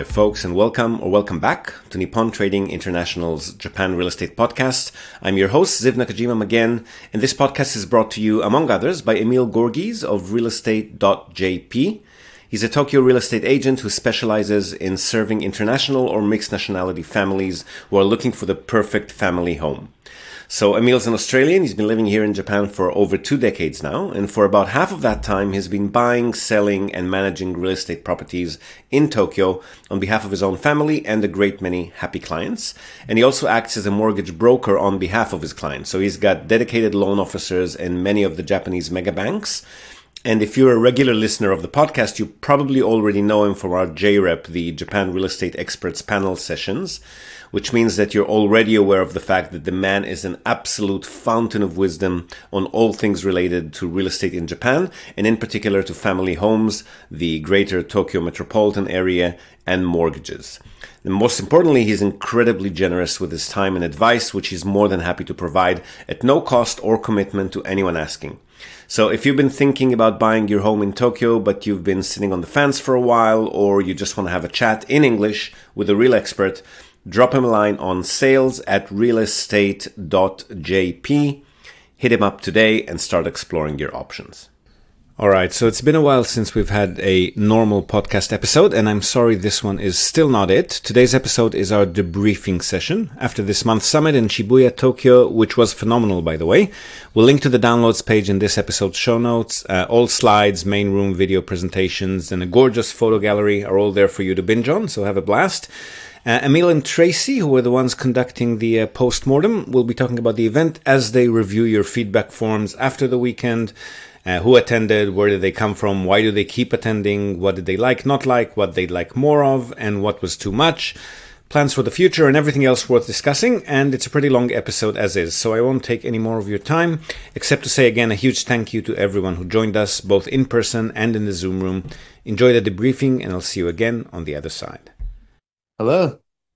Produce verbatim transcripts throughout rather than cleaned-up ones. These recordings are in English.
there, folks, and welcome or welcome back to Nippon Trading International's Japan Real Estate Podcast. I'm your host, Ziv Nakajima again, and this podcast is brought to you, among others, by Emil Gorgies of real estate dot j p. He's a Tokyo real estate agent who specializes in serving international or mixed nationality families who are looking for the perfect family home. So Emil's an Australian. He's been living here in Japan for over two decades now. And for about half of that time, he's been buying, selling, and managing real estate properties in Tokyo on behalf of his own family and a great many happy clients. And he also acts as a mortgage broker on behalf of his clients. So he's got dedicated loan officers in many of the Japanese mega banks. And if you're a regular listener of the podcast, you probably already know him from our J REP, the Japan Real Estate Experts Panel sessions, which means that you're already aware of the fact that the man is an absolute fountain of wisdom on all things related to real estate in Japan, and in particular to family homes, the greater Tokyo metropolitan area, and mortgages. And most importantly, he's incredibly generous with his time and advice, which he's more than happy to provide at no cost or commitment to anyone asking. So if you've been thinking about buying your home in Tokyo, but you've been sitting on the fence for a while, or you just want to have a chat in English with a real expert, drop him a line on sales at real estate dot j p. Hit him up today and start exploring your options. All right, so it's been a while since we've had a normal podcast episode, and I'm sorry this one is still not it. Today's episode is our debriefing session after this month's summit in Shibuya, Tokyo, which was phenomenal, by the way. We'll link to the downloads page in this episode's show notes. Uh, all slides, main room video presentations, and a gorgeous photo gallery are all there for you to binge on, so have a blast. Uh, Emil and Tracy, who are the ones conducting the uh, post-mortem, will be talking about the event as they review your feedback forms after the weekend. Uh, who attended, where did they come from, why do they keep attending, what did they like, not like, what they'd like more of, and what was too much, plans for the future, and everything else worth discussing. And it's a pretty long episode as is, so I won't take any more of your time, except to say again a huge thank you to everyone who joined us, both in person and in the Zoom room. Enjoy the debriefing, and I'll see you again on the other side. Hello.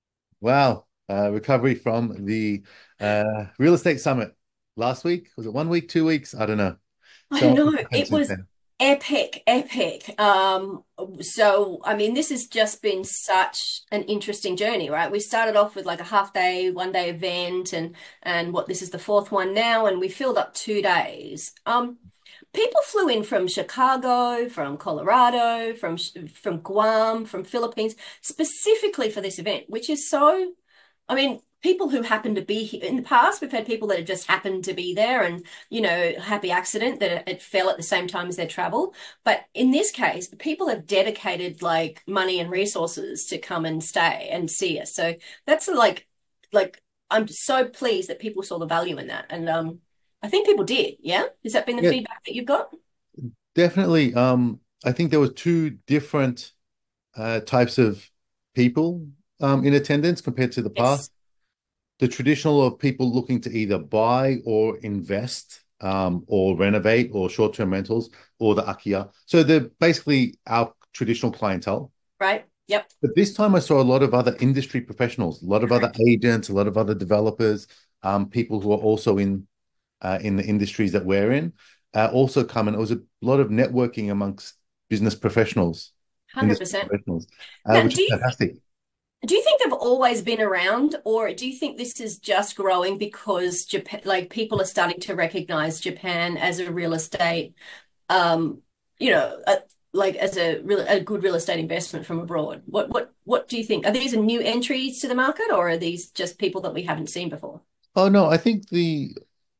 Wow. Uh, recovery from the uh, real estate summit last week. Was it one week, two weeks? I don't know. I So know it was epic, epic. Um, so I mean, this has just been such an interesting journey, right? We started off with like a half day, one day event, and and what this is the fourth one now, and we filled up two days. Um, people flew in from Chicago, from Colorado, from from Guam, from Philippines, specifically for this event, which is so, I mean, people who happen to be here in the past, we've had people that have just happened to be there and, you know, happy accident that it fell at the same time as their travel. But in this case, people have dedicated like money and resources to come and stay and see us. So that's like, like, I'm so pleased that people saw the value in that. And um, I think people did. Yeah. Has that been the yeah, feedback that you've got? definitely. Um, I think there were two different uh, types of people um, in attendance compared to the Yes. past. The traditional of people looking to either buy or invest, um, or renovate, or short-term rentals, or the Akiya. So they're basically our traditional clientele. Right. Yep. But this time I saw a lot of other industry professionals, a lot of other Correct. agents, a lot of other developers, um, people who are also in uh, in the industries that we're in, uh, also come. And it was a lot of networking amongst business professionals, industry one hundred percent. professionals, uh, Now, which do is you fantastic. Do you think they've always been around, or do you think this is just growing because Japan, like people are starting to recognize Japan as a real estate, um, you know, a, like as a real, a good real estate investment from abroad? What, what, what do you think? Are these a new entries to the market, or are these just people that we haven't seen before? Oh no, I think the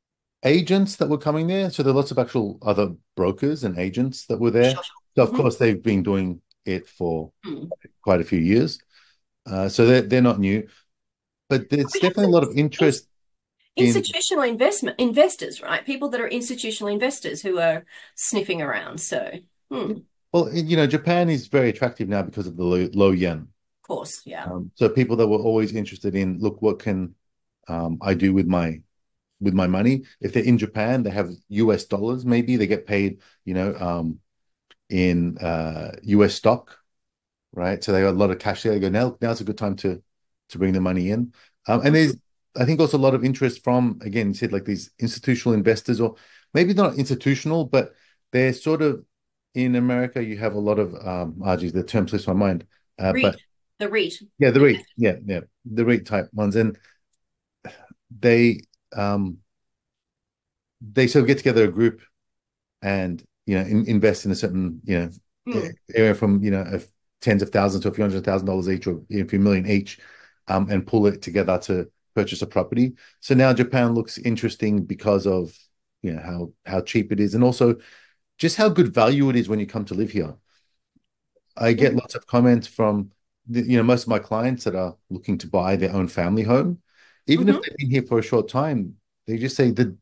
agents that were coming there, so there are lots of actual other brokers and agents that were there. Sure, So sure. of Mhm. course they've been doing it for Hmm. quite a few years. Uh, so they're they're not new, but there's We have definitely a some lot of ins- interest in. institutional investment investors, right? People that are institutional investors who are sniffing around. So, hmm, of Well, you know, Japan is very attractive now because of the low, low yen. course, yeah. Um, so people that were always interested in, look, what can um, I do with my with my money? If they're in Japan, they have U S dollars. Maybe they get paid, you know, um, in uh, U S stock, right? So they got a lot of cash there. They go, now now's a good time to to bring the money in. Um, and Mhm. there's, I think, also a lot of interest from, again, you said like these institutional investors, or maybe not institutional, but they're sort of, in America, you have a lot of, um, oh geez, the term slips my mind. Uh, REIT. but The REIT. Yeah, the REIT. Yeah, yeah, the REIT type ones, and. The REIT. Yeah, yeah, the REIT type ones, and they um they sort of get together a group and you know in, invest in a certain you know Mm. area from you know of tens of thousands to a few hundred thousand dollars each, or a few million each, um, and pull it together to purchase a property. So now Japan looks interesting because of you know how how cheap it is, and also just how good value it is when you come to live here. I get Mhm. lots of comments from the, you know most of my clients that are looking to buy their own family home, even if Mhm. they've been here for a short time. They just say the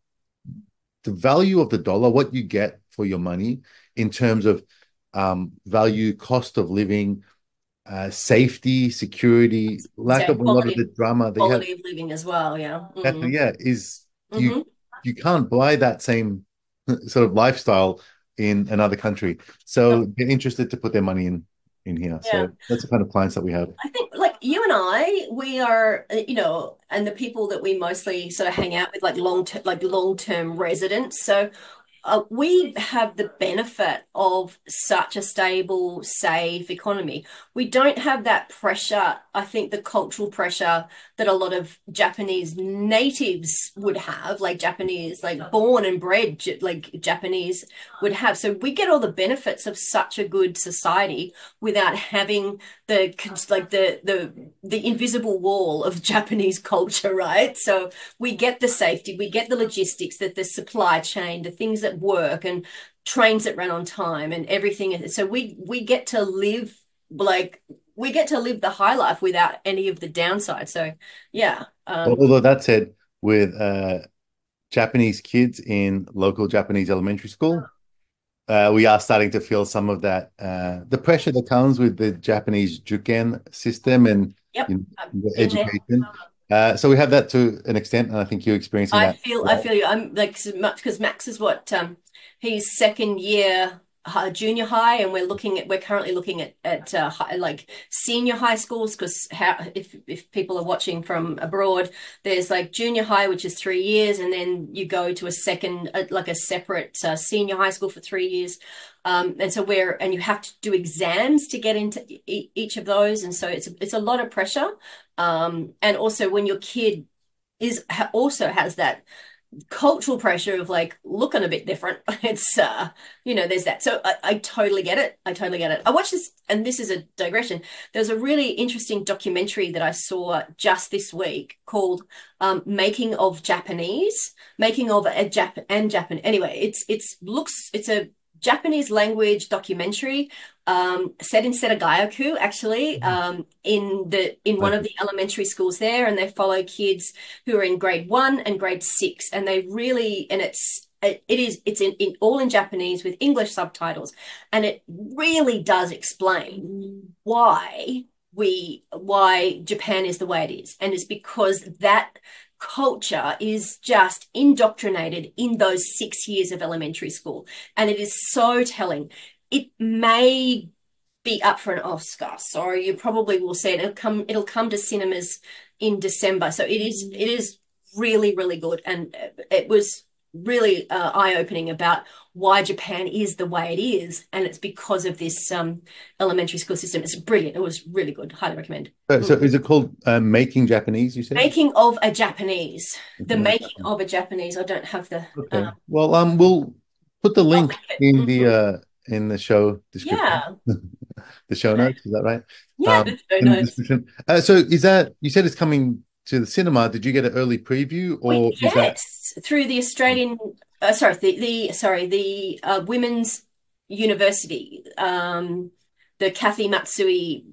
the value of the dollar, what you get for your money in terms of um, value, cost of living, uh, safety, security, lack Yeah, of a lot of the quality drama they have. quality of living as well. Yeah. Definitely, Mm. yeah, is you Hmm. you can't buy that same sort of lifestyle in another country. So they're interested to put their money in in here. Yeah. So that's the kind of clients that we have. I think like you and I, we are, uh, you know, and the people that we mostly sort of hang out with, like long term, like long term residents. So uh, we have the benefit of such a stable, safe economy. We don't have that pressure, I think the cultural pressure that a lot of Japanese natives would have, like Japanese, like born and bred, J- like Japanese would have. So we get all the benefits of such a good society without having the cons- like the the the invisible wall of Japanese culture, right? So we get the safety, we get the logistics, that the supply chain, the things that work, and trains that run on time, and everything. So we we get to live like we get to live the high life without any of the downside. So yeah, um, Although that said, with uh, Japanese kids in local Japanese elementary school, uh, we are starting to feel some of that uh, the pressure that comes with the Japanese juken system and yep, you I've know, the been there. education. Uh, so we have that to an extent, and I think you're experiencing I that. feel I Well, feel you. I'm like so much because Max is what um he's second year uh, junior high, and we're looking at we're currently looking at at uh, high, like senior high schools, because how if if people are watching from abroad, there's like junior high, which is three years, and then you go to a second uh, like a separate uh, senior high school for three years. Um, and so we're and you have to do exams to get into e each of those, and so it's it's a lot of pressure. Um, and also when your kid is ha also has that cultural pressure of like looking a bit different. It's uh, you know, there's that. So I, I totally get it. I totally get it. I watched this, and this is a digression. There's a really interesting documentary that I saw just this week called um, "Making of Japanese," making of a Jap and Japan. Anyway, it's it's looks it's a Japanese language documentary um, set in Setagaya-ku, actually, um, in the in one of the elementary schools there, and they follow kids who are in grade one and grade six, and they really and it's it, it is it's in, in all in Japanese with English subtitles, and it really does explain why we why Japan is the way it is, and it's because that culture is just indoctrinated in those six years of elementary school, and it is so telling. It may be up for an Oscar, so you probably will see it. It'll come. It'll come to cinemas in December. So it is. It is really, really good, and it was really uh, eye-opening about why Japan is the way it is, and it's because of this um, elementary school system. It's brilliant. It was really good. Highly recommend. So, so Mm. is it called uh, Making Japanese, you said? Making of a Japanese. The Making of making Japanese. of a Japanese. I don't have the. Um, Okay. Well, um, we'll put the I'll link link it. in the Mhm. uh in the show description. Yeah. The show Okay. notes, is that right? Yeah. Um, The show in the notes. description. Uh, so is that you said it's coming to the cinema? Did you get an early preview, We or is that yes, through the Australian, uh, sorry, the the sorry, the uh, Women's University, um, the Kathy Matsui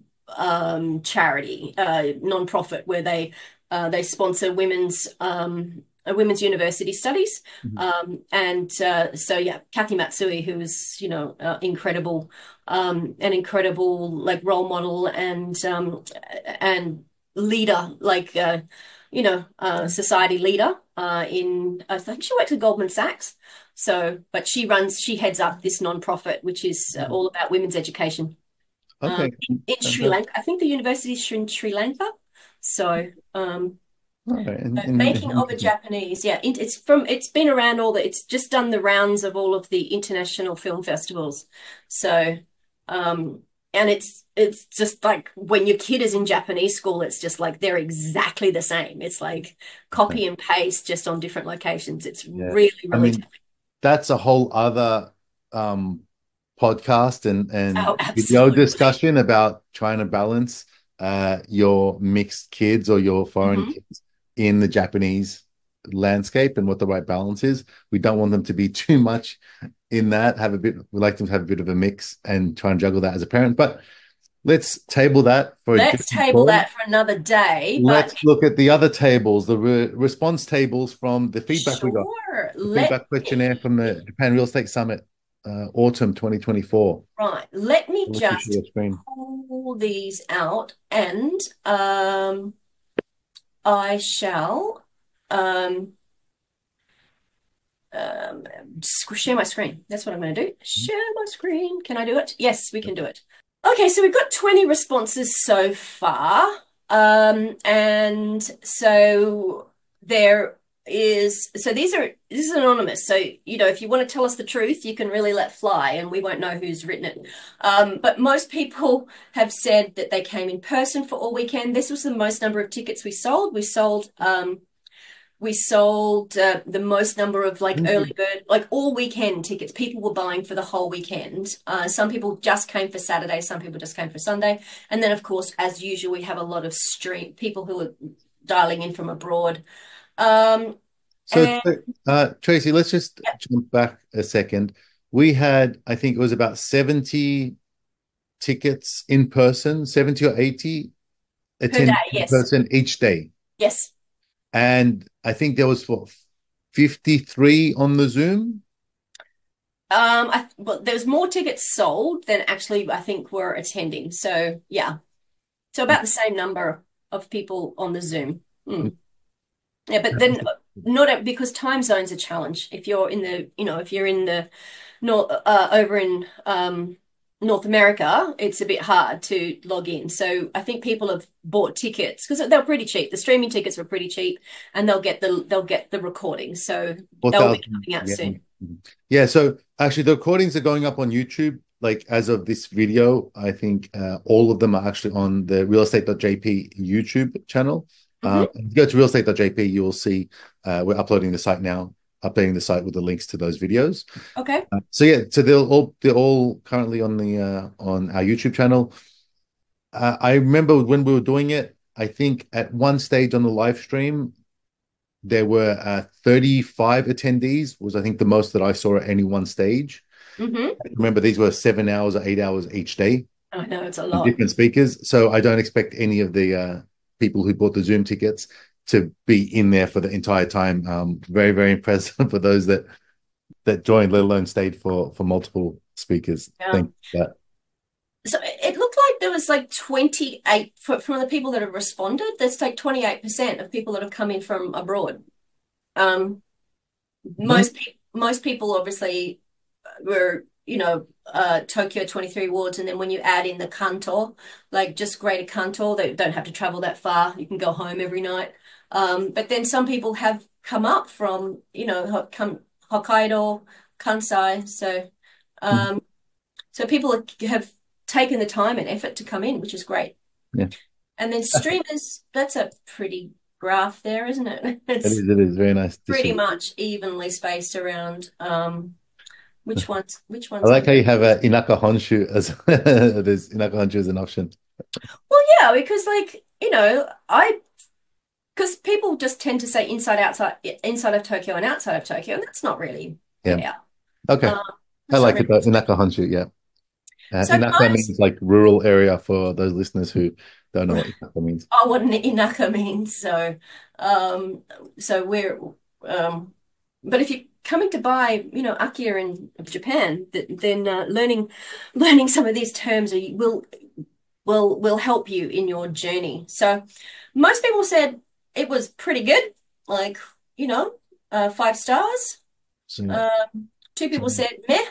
um, charity, uh, non-profit, where they uh, they sponsor women's um, uh, women's university studies, Mhm. um, and uh, so yeah, Kathy Matsui, who is you know uh, incredible, um, an incredible like role model and um, and leader, like. Uh, you know, uh, society leader uh, in, I think she works at Goldman Sachs. So, but she runs, she heads up this nonprofit, which is uh, all about women's education um, Okay? in Sri Fantastic. Lanka. I think the university is in Sri Lanka. So, um, All right. In, uh, in, making of a interesting. Japanese, yeah, it, it's from, it's been around all the, it's just done the rounds of all of the international film festivals. So, um, and it's it's just like when your kid is in Japanese school, it's just like they're exactly the same. It's like copy and paste just on different locations. It's Yeah. really, I really mean, tough. that's a whole other um, podcast and and Oh, video absolutely. discussion about trying to balance uh, your mixed kids or your foreign Hmm. kids in the Japanese landscape and what the right balance is. We don't want them to be too much in that. Have a bit. We like them to have a bit of a mix and try and juggle that as a parent. But let's table that for a Let's different table call. that for another day, but Let's look at the other tables, the re response tables from the feedback we got, sure. the Let feedback questionnaire from the Japan Real Estate Summit, uh, autumn twenty twenty-four. right. Let me I'll let you share just your screen. pull these out and um I shall um um share my screen. That's what I'm going to do. Share my screen. Can I do it? Yes, we can do it. Okay, so we've got twenty responses so far. Um, and so there is, so these are, this is anonymous. So, you know, if you want to tell us the truth, you can really let fly and we won't know who's written it. Um, but most people have said that they came in person for all weekend. This was the most number of tickets we sold. We sold, um, we sold uh, the most number of like early bird, like all weekend tickets. People were buying for the whole weekend. Uh, some people just came for Saturday, some people just came for Sunday. And then, of course, as usual, we have a lot of stream people who are dialing in from abroad. Um, So, and uh, Tracy, let's just yeah, jump back a second. We had, I think it was about seventy tickets in person, seventy or eighty per day, attending in yes, person each day. yes. And I think there was what, fifty-three on the Zoom. Um, I well, there's more tickets sold than actually I think were attending. So yeah, so about the same number of people on the Zoom. Mm. Yeah, but then not because time zone's a challenge. If you're in the, you know, if you're in the North, uh, over in um, North America, it's a bit hard to log in. So I think people have bought tickets because they're pretty cheap. The streaming tickets were pretty cheap, and they'll get the they'll get the recording. So they'll be four thousand. coming out Yeah. soon. Yeah. So actually, the recordings are going up on YouTube. Like as of this video, I think uh, all of them are actually on the real estate dot J P YouTube channel. Uh, Hmm. if you go to real estate dot J P, you will see uh, we're uploading the site now, updating the site with the links to those videos. Okay. Uh, so yeah, so they're all they're all currently on the uh, on our YouTube channel. Uh, I remember when we were doing it. I think at one stage on the live stream, there were uh, thirty-five attendees, was I think the most that I saw at any one stage. Hmm. Remember, these were seven hours or eight hours each day, I know it's a and lot. different speakers. So I don't expect any of the uh, people who bought the Zoom tickets to be in there for the entire time. Um, very, very impressive for those that that joined, let alone stayed for for multiple speakers. Yeah. Thank you for that. So it looked like there was like twenty-eight for, from the people that have responded. There's like twenty-eight percent of people that have come in from abroad. Um, most pe most people obviously were, you know, uh, Tokyo twenty-three wards, and then when you add in the Kanto, like just Greater Kanto, they don't have to travel that far. You can go home every night. Um, but then some people have come up from, you know, Ho- come Hokkaido, Kansai. So, um, so people are- have taken the time and effort to come in, which is great. Yeah, And then streamers, that's a pretty graph there, isn't it? it It's is. It is very nice pretty distribution. much evenly spaced around. Um, which ones? Which I ones like are? how you have a Inaka Honshu as there's Inaka Honshu as an option. Well, yeah, because like you know, I because people just tend to say inside, outside, inside of Tokyo and outside of Tokyo, and that's not really Yeah. fair. Okay. Um, I that's not like it really. though. Inaka Honshu. Yeah. Uh, So Inaka most, means like rural area for those listeners who don't know what Inaka means. oh, what an inaka means. So, um, so we're um, but if you're coming to buy, you know, Akia in Japan, th then uh, learning learning some of these terms are, will will will help you in your journey. So most people said it was pretty good, like, you know, uh, five stars. So, Um, two people said meh.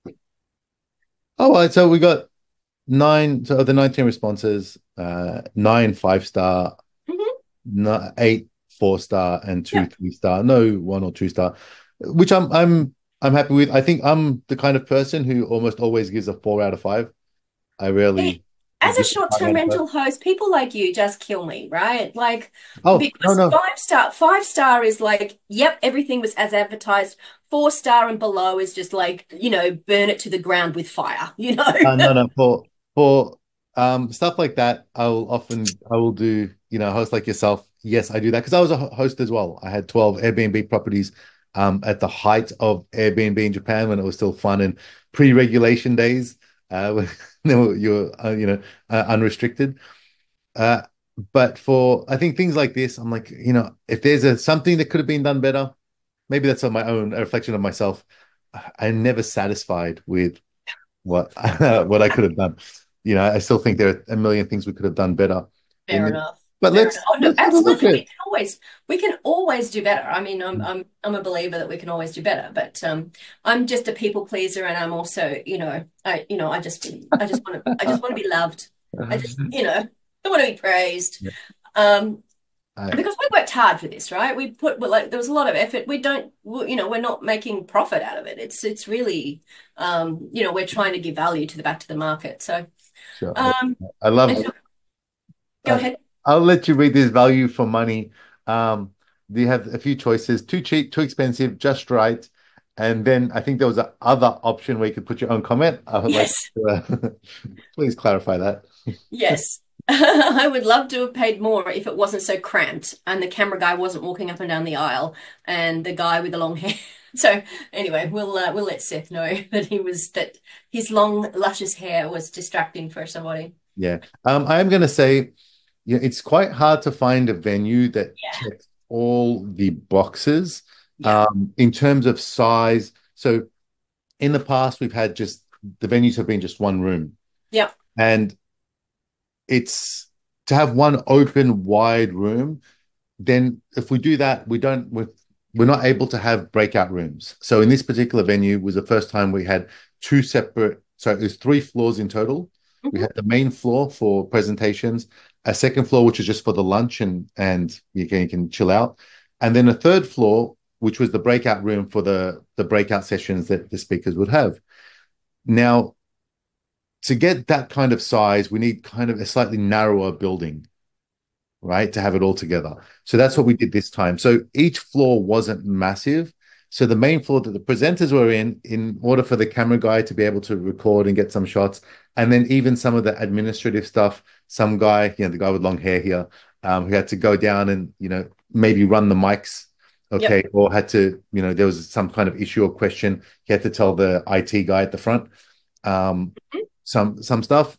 oh, all right. So we got nine. So of the nineteen responses, uh, nine five star, Hmm. no, eight four star, and two Yeah. three star. No one or two star, which I'm I'm I'm happy with. I think I'm the kind of person who almost always gives a four out of five. I Hey, rarely as a give a short-term hard rental host, people like you just kill me, right? Like, Oh, no, because no. five star, five star is like, yep, everything was as advertised. Four star and below is just like, you know, burn it to the ground with fire, you know? Uh, no, no. For for um stuff like that, I will often I will do, you know, host like yourself. Yes, I do that because I was a ho- host as well. I had twelve Airbnb properties um at the height of Airbnb in Japan when it was still fun and pre-regulation days, uh when they were, you're uh, you know uh, unrestricted. Uh but for I think things like this, I'm like, you know, if there's a something that could have been done better, maybe that's on my own a reflection of myself. I'm never satisfied with what what I could have done. You know, I still think there are a million things we could have done better in Fair this. enough. But Fair enough. let's Oh, no, let's have a look absolutely. We at. can always we can always do better. I mean, I'm I'm I'm a believer that we can always do better, but um I'm just a people pleaser and I'm also, you know, I you know, I just I just want to I just want to be loved. I just, you know, I want to be praised. Yeah, Um I, because we worked hard for this, right? We put well, like there was a lot of effort. We don't, you know, we're not making profit out of it. It's it's really, um, you know, we're trying to give value to the back to the market. So, sure. um, I and love. so, go Uh, ahead. I'll let you read this value for money. Um, you have a few choices: too cheap, too expensive, just right. And then I think there was a other option where you could put your own comment. I would like Yes, to, uh, please clarify that. yes. I would love to have paid more if it wasn't so cramped and the camera guy wasn't walking up and down the aisle and the guy with the long hair. So anyway, we'll uh, we'll let Seth know that he was that his long luscious hair was distracting for somebody. Yeah. Um, I am going to say, yeah, it's quite hard to find a venue that Yeah, checks all the boxes yeah, um, in terms of size. So in the past, we've had just the venues have been just one room, yeah. and it's to have one open, wide room. Then if we do that, we don't we're, we're not able to have breakout rooms. So in this particular venue was the first time we had two separate, so it was three floors in total. We Mhm. had the main floor for presentations, a second floor which is just for the lunch and and you can, you can chill out, and then a third floor which was the breakout room for the the breakout sessions that the speakers would have. Now, to get that kind of size, we need kind of a slightly narrower building, right, to have it all together. So that's what we did this time. So each floor wasn't massive. So the main floor that the presenters were in, in order for the camera guy to be able to record and get some shots, and then even some of the administrative stuff, some guy, you know, the guy with long hair here, um, who had to go down and, you know, maybe run the mics, Yep. okay, or had to, you know, there was some kind of issue or question. He had to tell the I T guy at the front um, some some stuff.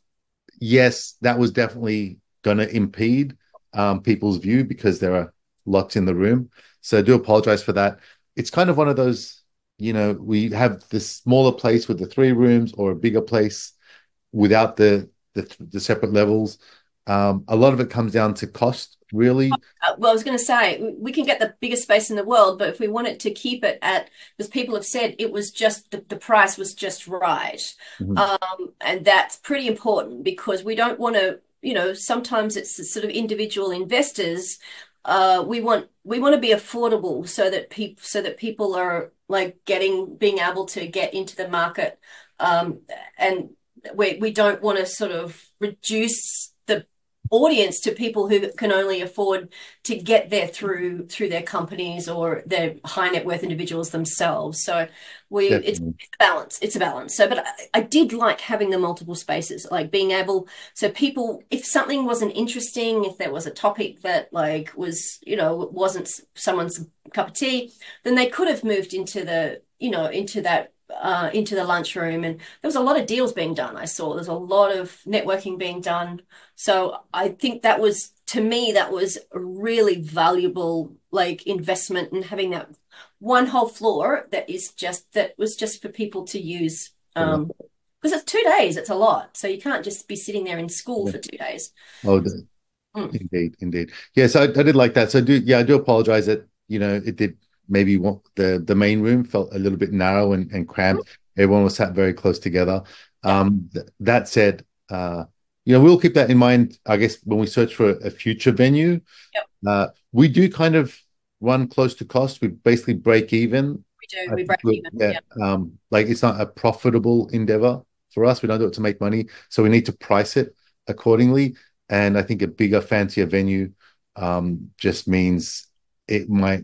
Yes, that was definitely going to impede um, people's view because there are lots in the room. So I do apologize for that. It's kind of one of those, you know, we have this smaller place with the three rooms or a bigger place without the the, the separate levels. Um, a lot of it comes down to cost, really. Uh, well, I was going to say we we can get the biggest space in the world, but if we wanted to keep it at, because people have said it was just the, the price was just right, Mhm. um, and that's pretty important because we don't want to, you know, sometimes it's the sort of individual investors. Uh, we want we want to be affordable so that people so that people are like getting being able to get into the market, um, and we we don't want to sort of reduce the audience to people who can only afford to get there through through their companies or their high net worth individuals themselves. So we it's, Definitely. it's a balance. It's a balance. So, but I, I did like having the multiple spaces, like being able so people, if something wasn't interesting, if there was a topic that like was you know wasn't someone's cup of tea, then they could have moved into the you know into that. Uh, into the lunchroom, and there was a lot of deals being done. I saw there's a lot of networking being done, so I think that was, to me, that was a really valuable like investment in having that one whole floor that is just that was just for people to use. Um, because it's two days, it's a lot. So you can't just be sitting there in school for two days. Oh, Mm. indeed, indeed. Yes, I, I did like that. So I do, yeah, I do apologize that, you know, it did maybe want the the main room felt a little bit narrow and, and cramped. Everyone was sat very close together. Yeah. Um, th that said, uh, you know, we'll keep that in mind, I guess, when we search for a, a future venue. Yep. Uh, we do kind of run close to cost. We basically break even. We do. I We think break we even. yeah, Yeah. um, like it's not a profitable endeavor. for us. We don't do it to make money. So we need to price it accordingly. And I think a bigger, fancier venue um, just means it might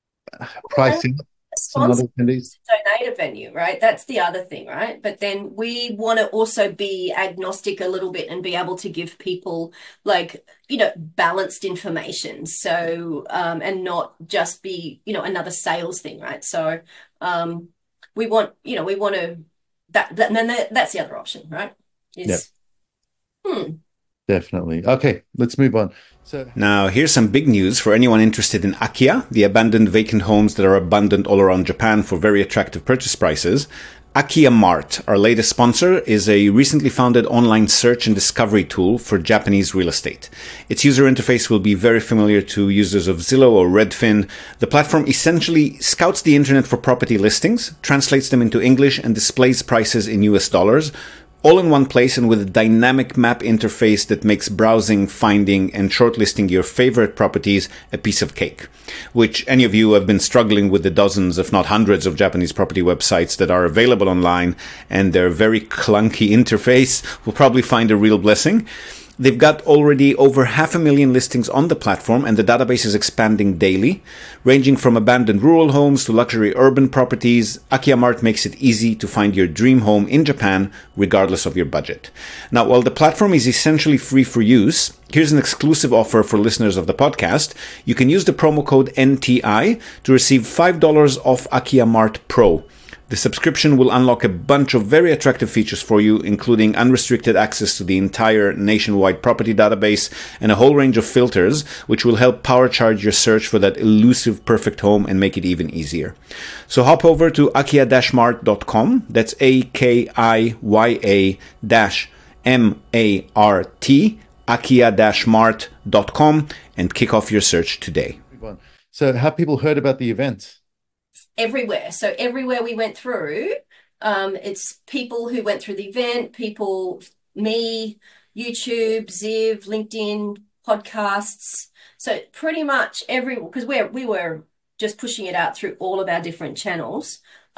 price in some other attendees. Donate a venue, right? That's the other thing, right? But then we want to also be agnostic a little bit and be able to give people like, you know, balanced information. So, um, and not just be, you know, another sales thing, right? So, um, we want, you know, we want to, that, that and then that, that's the other option, right? Is, yep. hmm. Definitely. Okay, let's move on. So now, here's some big news for anyone interested in Akiya, the abandoned vacant homes that are abundant all around Japan for very attractive purchase prices. Akiya Mart, our latest sponsor, is a recently founded online search and discovery tool for Japanese real estate. Its user interface will be very familiar to users of Zillow or Redfin. The platform essentially scouts the internet for property listings, translates them into English, and displays prices in U S dollars, all in one place and with a dynamic map interface that makes browsing, finding, and shortlisting your favorite properties a piece of cake. Which any of you who have been struggling with the dozens, if not hundreds, of Japanese property websites that are available online and their very clunky interface will probably find a real blessing. They've got already over half a million listings on the platform, and the database is expanding daily. Ranging from abandoned rural homes to luxury urban properties, Akiya Mart makes it easy to find your dream home in Japan, regardless of your budget. Now, while the platform is essentially free for use, here's an exclusive offer for listeners of the podcast. You can use the promo code N T I to receive five dollars off Akiya Mart Pro. The subscription will unlock a bunch of very attractive features for you, including unrestricted access to the entire nationwide property database and a whole range of filters, which will help power charge your search for that elusive perfect home and make it even easier. So hop over to akiya dash mart dot com. That's A K I Y A dash M A R T, akiya dash mart dot com, and kick off your search today. So have people heard about the event? Everywhere. So everywhere we went through, um, it's people who went through the event, people, me, YouTube, Ziv, LinkedIn, podcasts. So pretty much every, because we're, we were just pushing it out through all of our different channels.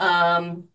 Um,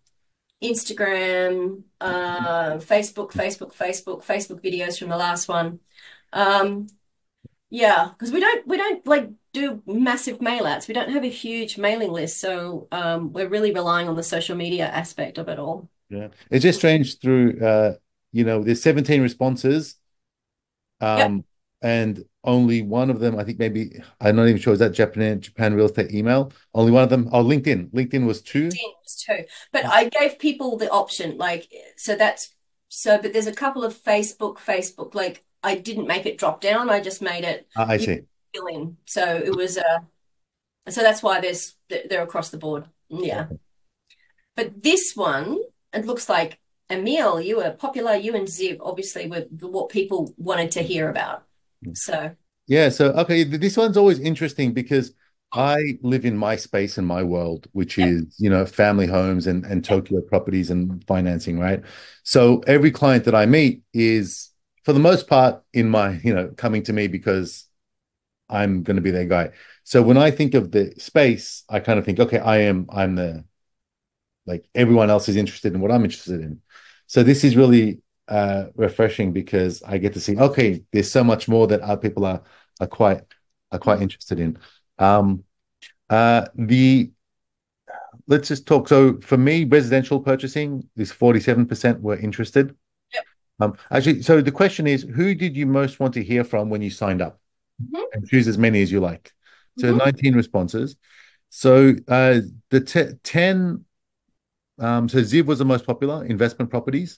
Instagram, uh, Facebook, Facebook, Facebook, Facebook videos from the last one. Um, yeah, because we don't, we don't like do massive mail outs. We don't have a huge mailing list. So um, we're really relying on the social media aspect of it all. Yeah. It's just strange through, uh, you know, there's seventeen responses. Um, yep. And only one of them, I think maybe, I'm not even sure, is that Japan, Japan real estate email? Only one of them, oh, LinkedIn. LinkedIn was two. LinkedIn was two. But I gave people the option, like, so that's, so, but there's a couple of Facebook, Facebook, like, I didn't make it drop down. I just made it. Uh, I see. Fill in. So it was, uh, so that's why there's, they're across the board. Yeah. Okay. But this one, it looks like, Emil, you were popular, you and Ziv, obviously, were what people wanted to hear about. So. Yeah. So, okay. This one's always interesting because I live in my space and my world, which yep. is, you know, family homes and, and Tokyo yep. properties and financing, right? So every client that I meet is, for the most part, in my, you know, coming to me because I'm going to be their guy. So when I think of the space, I kind of think, okay, I am, I'm the, like everyone else is interested in what I'm interested in. So this is really uh, refreshing because I get to see, okay, there's so much more that other people are are quite are quite interested in. Um, uh, the let's just talk. So for me, residential purchasing is forty-seven percent were interested. Yep. Um, actually, so the question is, who did you most want to hear from when you signed up? Mm-hmm. And choose as many as you like. So mm-hmm. nineteen responses. So uh, the t- ten. Um, so Ziv was the most popular, investment properties.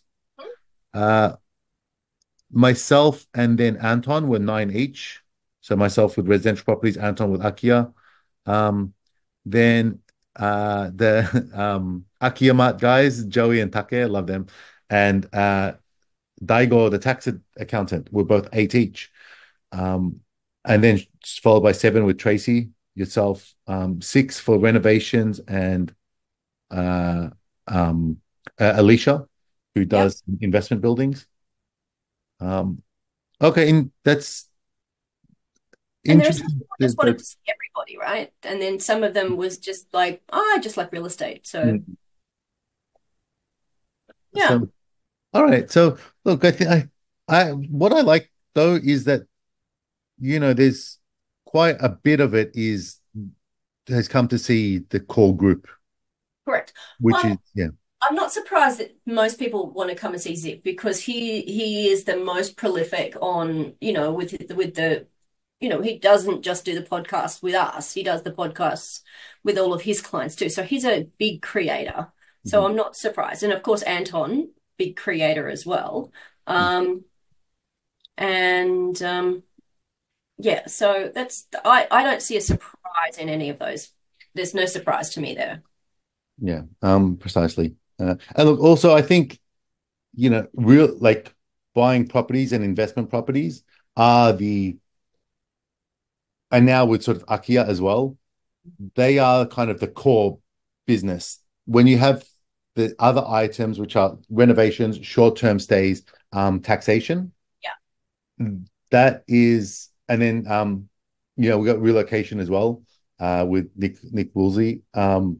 Uh, myself and then Anton were nine each. So myself with residential properties, Anton with Akiya. Um, then uh, the um, Akiya Mart guys, Joey and Take, I love them. And uh, Daigo, the tax accountant, were both eight each. Um, and then followed by seven with Tracy, yourself, um, six for renovations and uh, um, uh, Alicia, who does yep. investment buildings. Um, okay, and that's and there's I just wanted to see everybody, right? And then some of them was just like, oh, I just like real estate. So mm. yeah. So, All right. So look, I think I, I what I like though is that you know there's quite a bit of it is has come to see the core group, Correct. which is Well, yeah. I'm not surprised that most people want to come and see Zip because he he is the most prolific on, you know, with with the, you know, he doesn't just do the podcast with us. He does the podcasts with all of his clients too. So he's a big creator. So Mhm. I'm not surprised. And of course, Anton, big creator as well. Um, and um, yeah, so that's I I don't see a surprise in any of those. There's no surprise to me there. Yeah, um, precisely. Uh, and look, also, I think, you know, real like buying properties and investment properties are the, and now with sort of Akia as well, they are kind of the core business. When you have the other items, which are renovations, short-term stays, um, taxation, Yeah. that is, and then, um, you know, we got relocation as well, uh, with Nick Nick Woolsey. Um,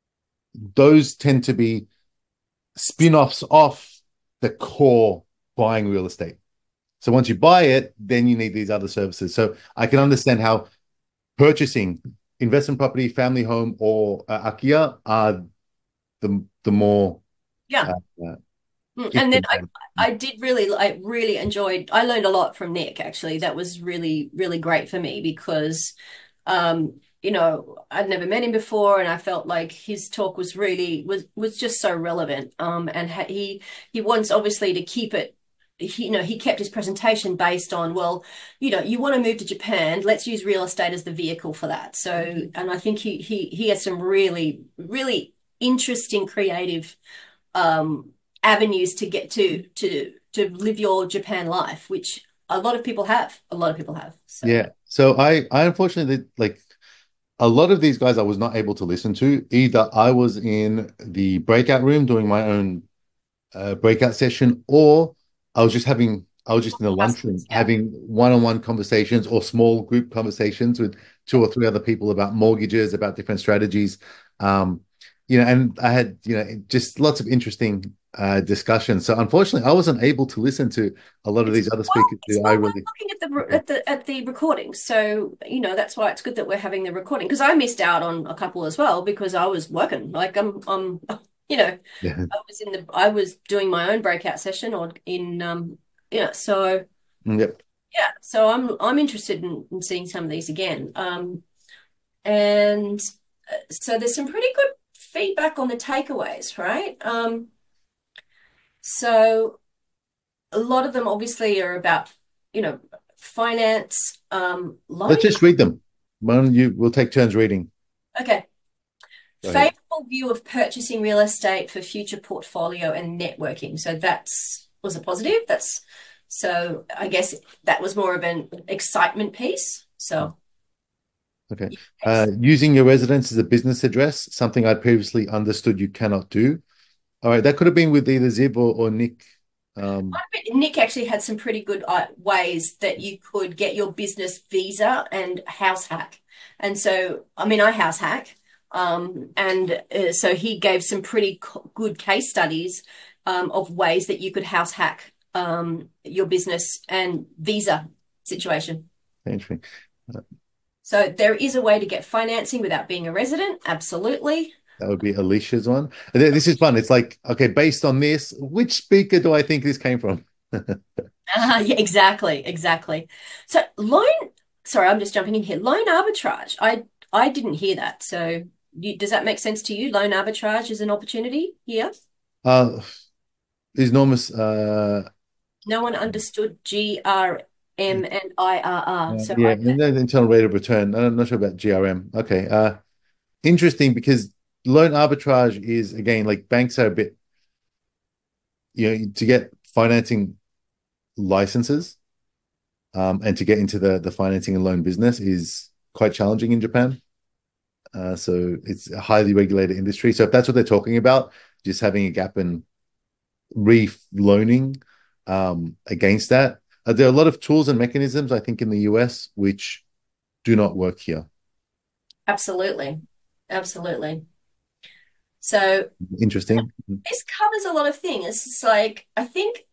those tend to be spin-offs off the core buying real estate. So once you buy it, then you need these other services. So I can understand how purchasing investment property, family home, or uh, Akia are the the more Yeah. uh, uh, Mm, if And then the I, I did really, I really enjoyed, I learned a lot from Nick actually. That was really, really great for me because, um, you know, I'd never met him before and I felt like his talk was really, was, was just so relevant. Um, and ha he, he wants obviously to keep it, he, you know, he kept his presentation based on, well, you know, you want to move to Japan, let's use real estate as the vehicle for that. So, and I think he, he, he has some really, really interesting, creative, um, avenues to get to to to live your Japan life, which a lot of people have. A lot of people have. So yeah. So I I unfortunately like a lot of these guys I was not able to listen to. Either I was in the breakout room doing my own uh, breakout session, or I was just having I was just in the lunchroom yeah, having one-on-one conversations or small group conversations with two or three other people about mortgages, about different strategies. Um, you know, and I had, you know, just lots of interesting uh, discussions. So unfortunately, I wasn't able to listen to a lot of it's these other well, speakers it's who I well worth really. looking at the at the at the recording. So you know that's why it's good that we're having the recording because I missed out on a couple as well because I was working. Like I'm I'm you know Yeah. I was in the I was doing my own breakout session or in um yeah so Yep. yeah so I'm I'm interested in, in seeing some of these again. Um And uh, so there's some pretty good feedback on the takeaways, right? Um, so a lot of them obviously are about, you know, finance, um, loan. Let's just read them. Why don't you? We'll take turns reading. Okay. Go ahead. Favorable view of purchasing real estate for future portfolio and networking. So that's was a positive. That's so I guess that was more of an excitement piece. So Okay. Uh, yes. using your residence as a business address, something I'd previously understood you cannot do. All right, that could have been with either Zib or, or Nick. Um, Nick actually had some pretty good uh, ways that you could get your business visa and house hack. And so, I mean, I house hack. Um, and uh, so he gave some pretty co good case studies um, of ways that you could house hack um, your business and visa situation. interesting. So there is a way to get financing without being a resident. Absolutely. That would be Alicia's one. And then this is fun. It's like, okay, based on this, which speaker do I think this came from? Uh, yeah, exactly, exactly. So loan, sorry, I'm just jumping in here. Loan arbitrage. I I didn't hear that. So you, does that make sense to you? Loan arbitrage is an opportunity here. Uh, enormous. Uh, No one understood G R M and I R R. uh, So yeah, I, and then internal rate of return. I'm not sure about G R M. Okay. Uh, interesting because loan arbitrage is again like banks are a bit, you know, to get financing licenses, um, and to get into the the financing and loan business is quite challenging in Japan. Uh, so it's a highly regulated industry. So if that's what they're talking about, just having a gap in re-loaning um, against that, uh, there are a lot of tools and mechanisms, I think, in the U S which do not work here. absolutely, absolutely. So Interesting. this covers a lot of things. It's like, I think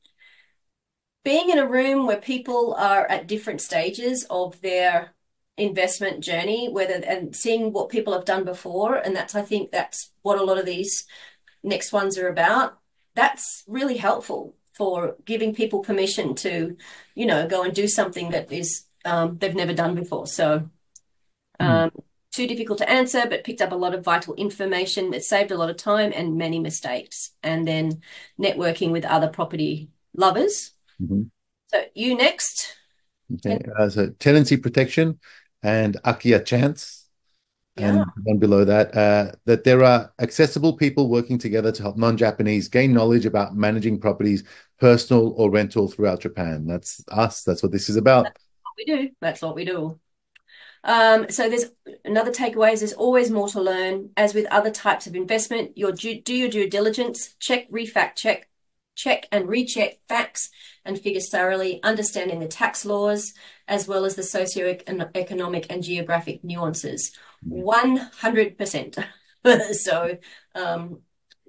being in a room where people are at different stages of their investment journey, whether and seeing what people have done before, and that's I think that's what a lot of these next ones are about. That's really helpful for giving people permission to, you know, go and do something that is um, they've never done before. So um, mm. too difficult to answer, but picked up a lot of vital information. It saved a lot of time and many mistakes. And then networking with other property lovers. Mm-hmm. So you next. Okay. Uh, so tenancy protection and Akia Chance. Yeah. And one below that, uh, that there are accessible people working together to help non-Japanese gain knowledge about managing properties, personal or rental, throughout Japan. That's us. That's what this is about. That's what we do. That's what we do. Um, so there's another takeaway is there's always more to learn. As with other types of investment, your due, do your due diligence, check, refact check, check and recheck facts and figures thoroughly, understanding the tax laws, as well as the socio-economic and geographic nuances. one hundred percent. So um,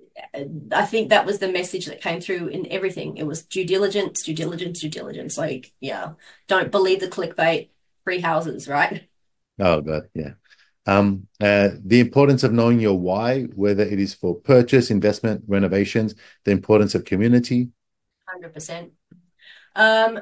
I think that was the message that came through in everything. It was due diligence, due diligence, due diligence. Like, yeah, don't believe the clickbait, free houses, right? Oh, God, yeah. Um, uh, the importance of knowing your why, whether it is for purchase, investment, renovations, the importance of community. one hundred percent. Um,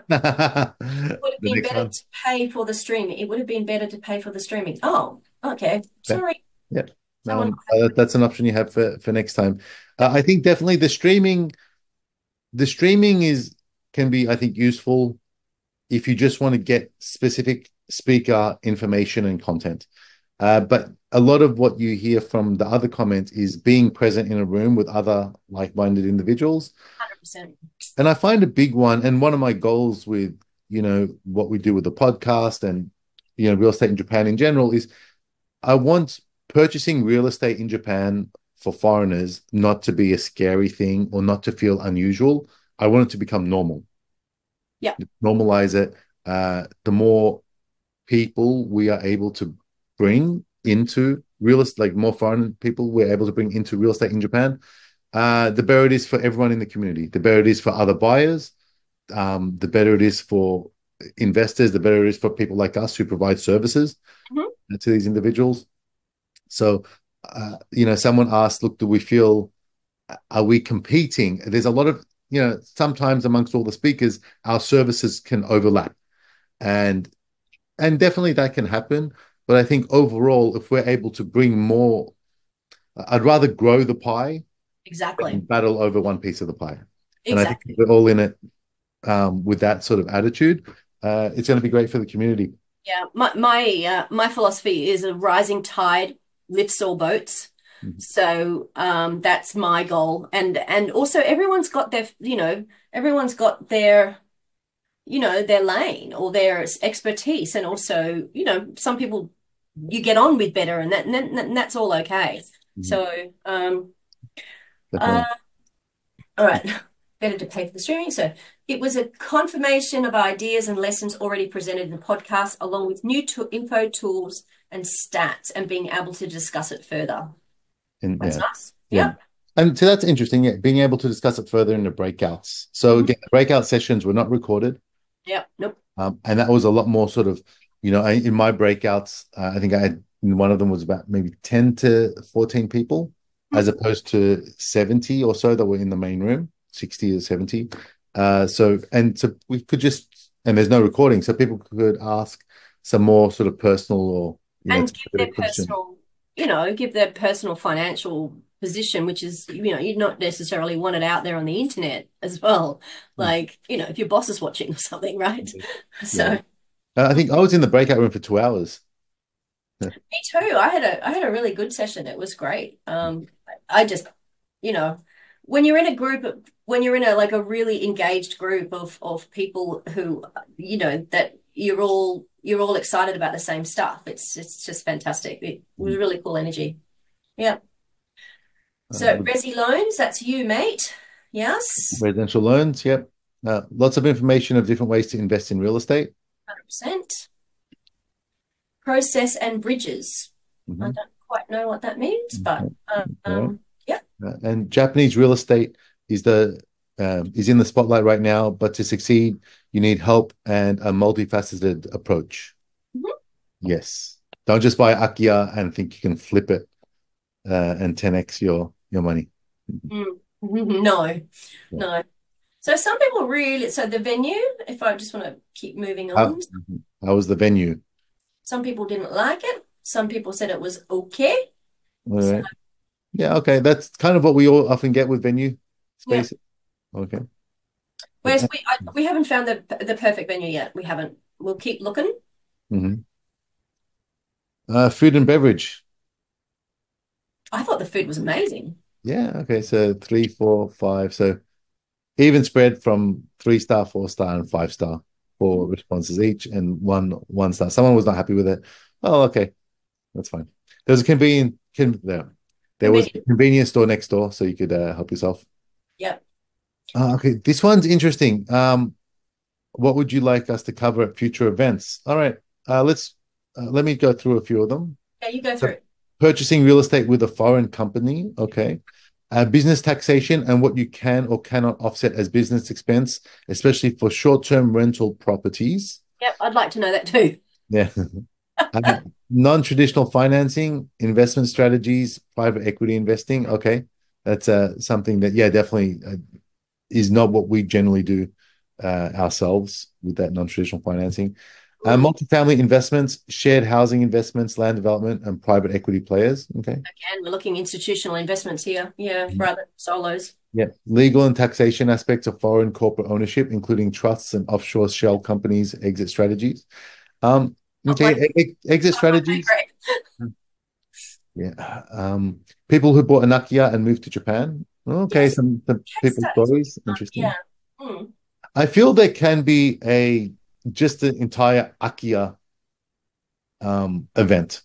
it would have been better one. to pay for the streaming. It would have been better to pay for the streaming. Oh, okay. Sorry. Yeah. yeah. Um, uh, that's an option you have for, for next time. Uh, I think definitely the streaming, the streaming is, can be, I think, useful if you just want to get specific speaker information and content. Uh, but a lot of what you hear from the other comments is being present in a room with other like-minded individuals. one hundred percent. And I find a big one, and one of my goals with, you know, what we do with the podcast and, you know, real estate in Japan in general is I want purchasing real estate in Japan for foreigners not to be a scary thing or not to feel unusual. I want it to become normal. Yeah. Normalize it. Uh, the more people we are able to bring into real estate, like more foreign people we're able to bring into real estate in Japan, uh, the better it is for everyone in the community. The better it is for other buyers. Um, the better it is for investors. The better it is for people like us who provide services mm-hmm. to these individuals. So, uh, you know, someone asked, look, do we feel, are we competing? There's a lot of, you know, sometimes amongst all the speakers, our services can overlap. And and definitely that can happen. But I think overall, if we're able to bring more, I'd rather grow the pie. Exactly. Than battle over one piece of the pie. Exactly. And I think we're all in it um, with that sort of attitude. Uh, it's going to be great for the community. Yeah. My my uh, my philosophy is a rising tide lifts all boats. Mm-hmm. So um, that's my goal. And and also everyone's got their, you know, everyone's got their, you know, their lane or their expertise. And also, you know, some people you get on with better and that and, that, and that's all okay. Mm-hmm. So, um, uh, all right, better to pay for the streaming. So it was a confirmation of ideas and lessons already presented in the podcast, along with new to- info tools and stats and being able to discuss it further. And, that's yeah. nice. Yeah. yeah. And so that's interesting, yeah, being able to discuss it further in the breakouts. So mm-hmm. again, the breakout sessions were not recorded. Yeah, nope. Um, and that was a lot more sort of, you know, I, in my breakouts, uh, I think I had, one of them was about maybe ten to fourteen people, mm-hmm. as opposed to seventy or so that were in the main room, sixty or seventy. Uh, so, and so we could just, and there's no recording, so people could ask some more sort of personal or, you know, and give their personal, you know, give their personal financial position, which is, you know, you'd not necessarily want it out there on the internet as well. Like, you know, if your boss is watching or something, right? Yeah. So uh, I think I was in the breakout room for two hours. Yeah. Me too. I had a I had a really good session. It was great. Um, I just, you know, when you're in a group of, when you're in a like a really engaged group of of people who, you know, that you're all you're all excited about the same stuff. It's it's just fantastic. It was really cool energy. Yeah. So um, Resi Loans, that's you, mate. Yes. Residential loans, yep. Uh, lots of information of different ways to invest in real estate. one hundred percent. Process and bridges. Mm-hmm. I don't quite know what that means, but um, right. yeah. Uh, and Japanese real estate is the um, is in the spotlight right now. But to succeed, you need help and a multifaceted approach. Mhm. Yes, don't just buy Akia and think you can flip it uh, and ten x your your money. Mm. No, Yeah. no. So some people really, so the venue, if I just want to keep moving How, on, how was the venue? some people didn't like it. Some people said it was okay. All So right. Yeah, okay. That's kind of what we all often get with venue yeah. spaces. Okay. Whereas we I, we haven't found the the perfect venue yet. We haven't. We'll keep looking. Mhm. Uh, food and beverage. I thought the food was amazing. Yeah, okay. So three, four, five. So even spread from three star, four star, and five star. Four responses each, and one one star. Someone was not happy with it. Oh, okay, that's fine. There was a convenient con there. There was a Convenient. convenience store next door, so you could uh, help yourself. Yep. Uh, okay, this one's interesting. Um, what would you like us to cover at future events? All right, uh, let's uh, let me go through a few of them. Yeah, you go So, through it. purchasing real estate with a foreign company. Okay. Uh, business taxation and what you can or cannot offset as business expense, especially for short-term rental properties. Yep, I'd like to know that too. Yeah. Uh, non-traditional financing, investment strategies, private equity investing. Okay. That's uh, something that, yeah, definitely uh, is not what we generally do uh, ourselves with that non-traditional financing. Uh, Mm. multifamily investments, shared housing investments, land development, and private equity players. Okay. Again, we're looking institutional investments here. Yeah, rather solos. Yeah. Legal and taxation aspects of foreign corporate ownership, including trusts and offshore shell companies, exit strategies. Um, Not okay, my, e- e- exit not my strategies. favorite. Yeah. Um, people who bought a Nokia and moved to Japan. Okay, Yes, some, some case people studies. stories. Yeah. Interesting. Mm. I feel there can be a just an entire Akia um event.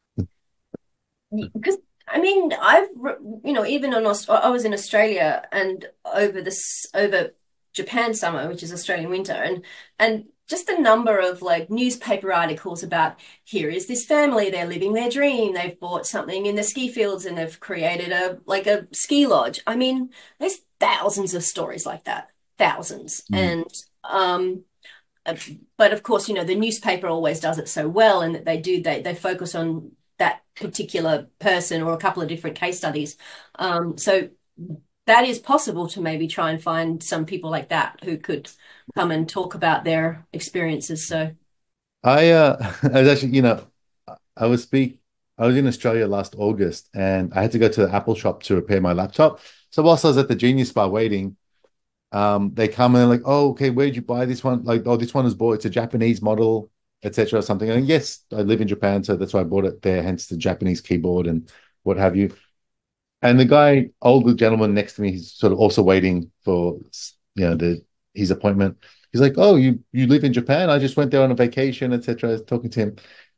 Because I mean, I've re- you know even on Aust I was in Australia and over this over Japan summer, which is Australian winter, and and just the number of like newspaper articles about here is this family, they're living their dream, they've bought something in the ski fields and they've created a like a ski lodge. I mean, there's thousands of stories like that, thousands, Mm. and um. uh, But of course, you know, the newspaper always does it so well, and that they do they they focus on that particular person or a couple of different case studies. Um, so that is possible to maybe try and find some people like that who could come and talk about their experiences. So, I uh I was actually, you know, I was speak I was in Australia last August and I had to go to the Apple shop to repair my laptop. So whilst I was at the Genius Bar waiting, um, they come and they're like, "Oh, okay, where did you buy this one? Like, oh, this one is bought. It's a Japanese model, et cetera or something." And yes, I live in Japan, so that's why I bought it there, hence the Japanese keyboard and what have you. And the guy, older gentleman next to me, he's sort of also waiting for you know the his appointment. He's like, "Oh, you you live in Japan? I just went there on a vacation, et cetera" I was talking to him,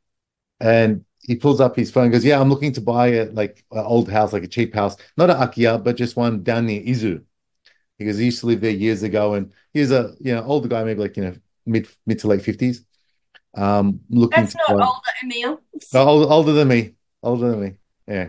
and he pulls up his phone, and goes, "Yeah, I'm looking to buy a like an old house, like a cheap house, not an Akia, but just one down near Izu." Because he used to live there years ago, and he's a you know older guy, maybe like you know mid mid to late fifties, um, looking that's to not buy. older, Emil. Oh, older, older than me, older than me, yeah,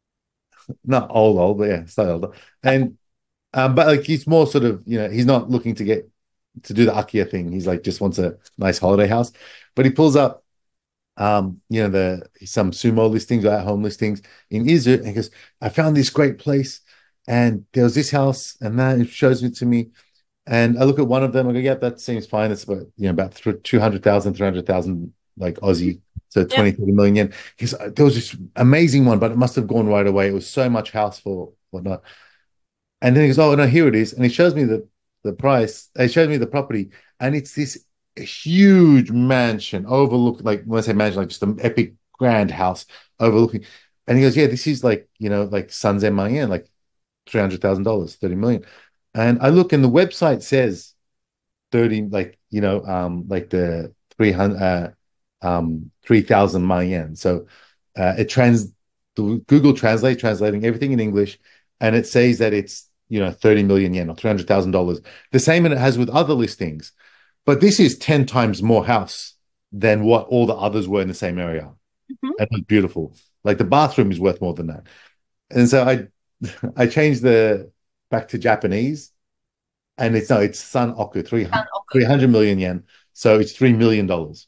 not old old, but yeah, slightly older, and um, but like he's more sort of you know he's not looking to get to do the Akia thing. He's like just wants a nice holiday house, but he pulls up um, you know, the some sumo listings or at home listings in Izu, and he goes, "I found this great place, and there was this house, and that it shows it to me." And I look at one of them, I go, "Yep, that seems fine. It's about, you know, about two hundred thousand, three hundred thousand like Aussie, so Yep. twenty, thirty million yen." Because there was this amazing one, but it must have gone right away. It was so much house for whatnot. And then he goes, "Oh, no, here it is." And he shows me the, the price. He shows me the property, and it's this huge mansion overlook, like when I say mansion, like just an epic grand house overlooking. And he goes, "Yeah, this is like, you know, like Sanzen Mayen, like three hundred thousand dollars thirty million." And I look and the website says thirty, like, you know, um, like the three hundred, uh, um, three thousand Mayen. So uh, it trans, the Google Translate, translating everything in English, and it says that it's, you know, thirty million yen or three hundred thousand dollars. The same it has with other listings. But this is ten times more house than what all the others were in the same area. Mhm. And it's beautiful. Like the bathroom is worth more than that. And so I I changed the back to Japanese, and it's no, it's San Oku, three hundred million yen. So it's three million dollars.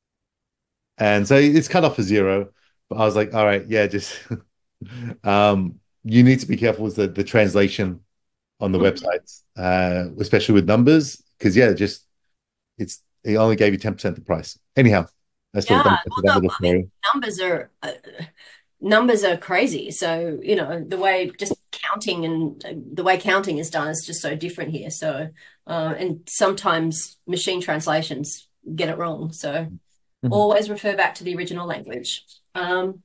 And so it's cut off a zero. But I was like, all right, yeah, just um, you need to be careful with the, the translation on the websites, uh, especially with numbers, because yeah, just it's it only gave you ten percent the price. Anyhow, that's Yeah, what that's well, that no, little I story. mean, numbers are uh, numbers are crazy. So, you know, the way just counting and uh, the way counting is done is just so different here. So, uh, and sometimes machine translations get it wrong. So, Mhm. always refer back to the original language. Um,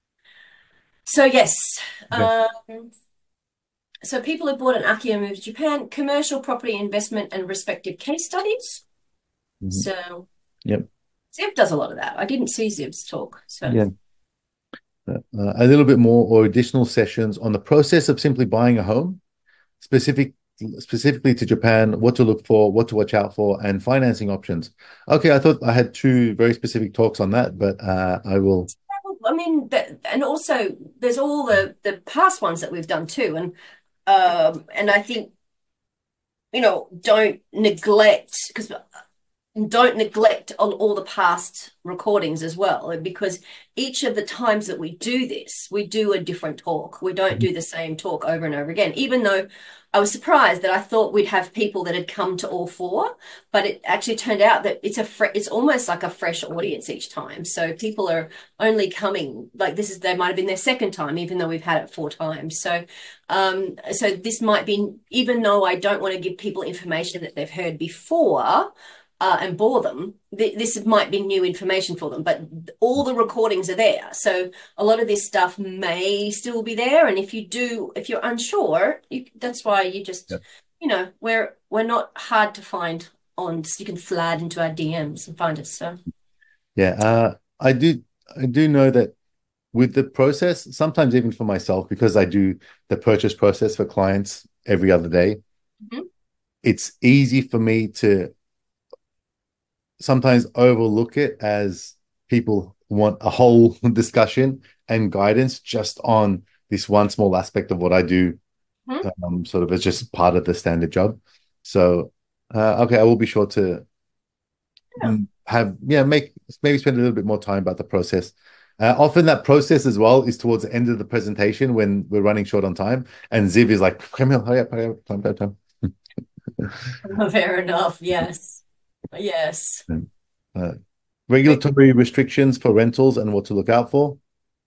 so yes, Okay. um, so people who bought an Akio move to Japan, commercial property investment and respective case studies. Mhm. So Yep. Ziv does a lot of that. I didn't see Ziv's talk. So Yeah. Uh, a little bit more or additional sessions on the process of simply buying a home, specific specifically to Japan, what to look for, what to watch out for, and financing options. Okay, I thought I had two very specific talks on that, but uh, I will. I mean, that, and also there's all the the past ones that we've done too, and um, and I think you know don't neglect because don't neglect on all the past recordings as well, because each of the times that we do this, we do a different talk. We don't do the same talk over and over again, even though I was surprised that I thought we'd have people that had come to all four, but it actually turned out that it's a fre- it's almost like a fresh audience each time. So people are only coming, like this is, they might have been their second time, even though we've had it four times. So, um, so this might be, even though I don't want to give people information that they've heard before, Uh, and bore them, th- this might be new information for them, but all the recordings are there. So a lot of this stuff may still be there. And if you do, if you're unsure, you, that's why you just, Yeah. you know, we're we're not hard to find on, so you can slide into our D Ms and find us. So Yeah, uh, I do. I do know that with the process, sometimes even for myself, because I do the purchase process for clients every other day, Mhm. it's easy for me to sometimes overlook it as people want a whole discussion and guidance just on this one small aspect of what I do, Mhm. um, sort of as just part of the standard job. So, uh, okay, I will be sure to Yeah. mm, have, yeah, make maybe spend a little bit more time about the process. Uh, often that process as well is towards the end of the presentation when we're running short on time, and Ziv is like, "Come here, hurry up, hurry up, time, time, time." Fair enough. Yes. Yes. Uh, regulatory restrictions for rentals and what to look out for.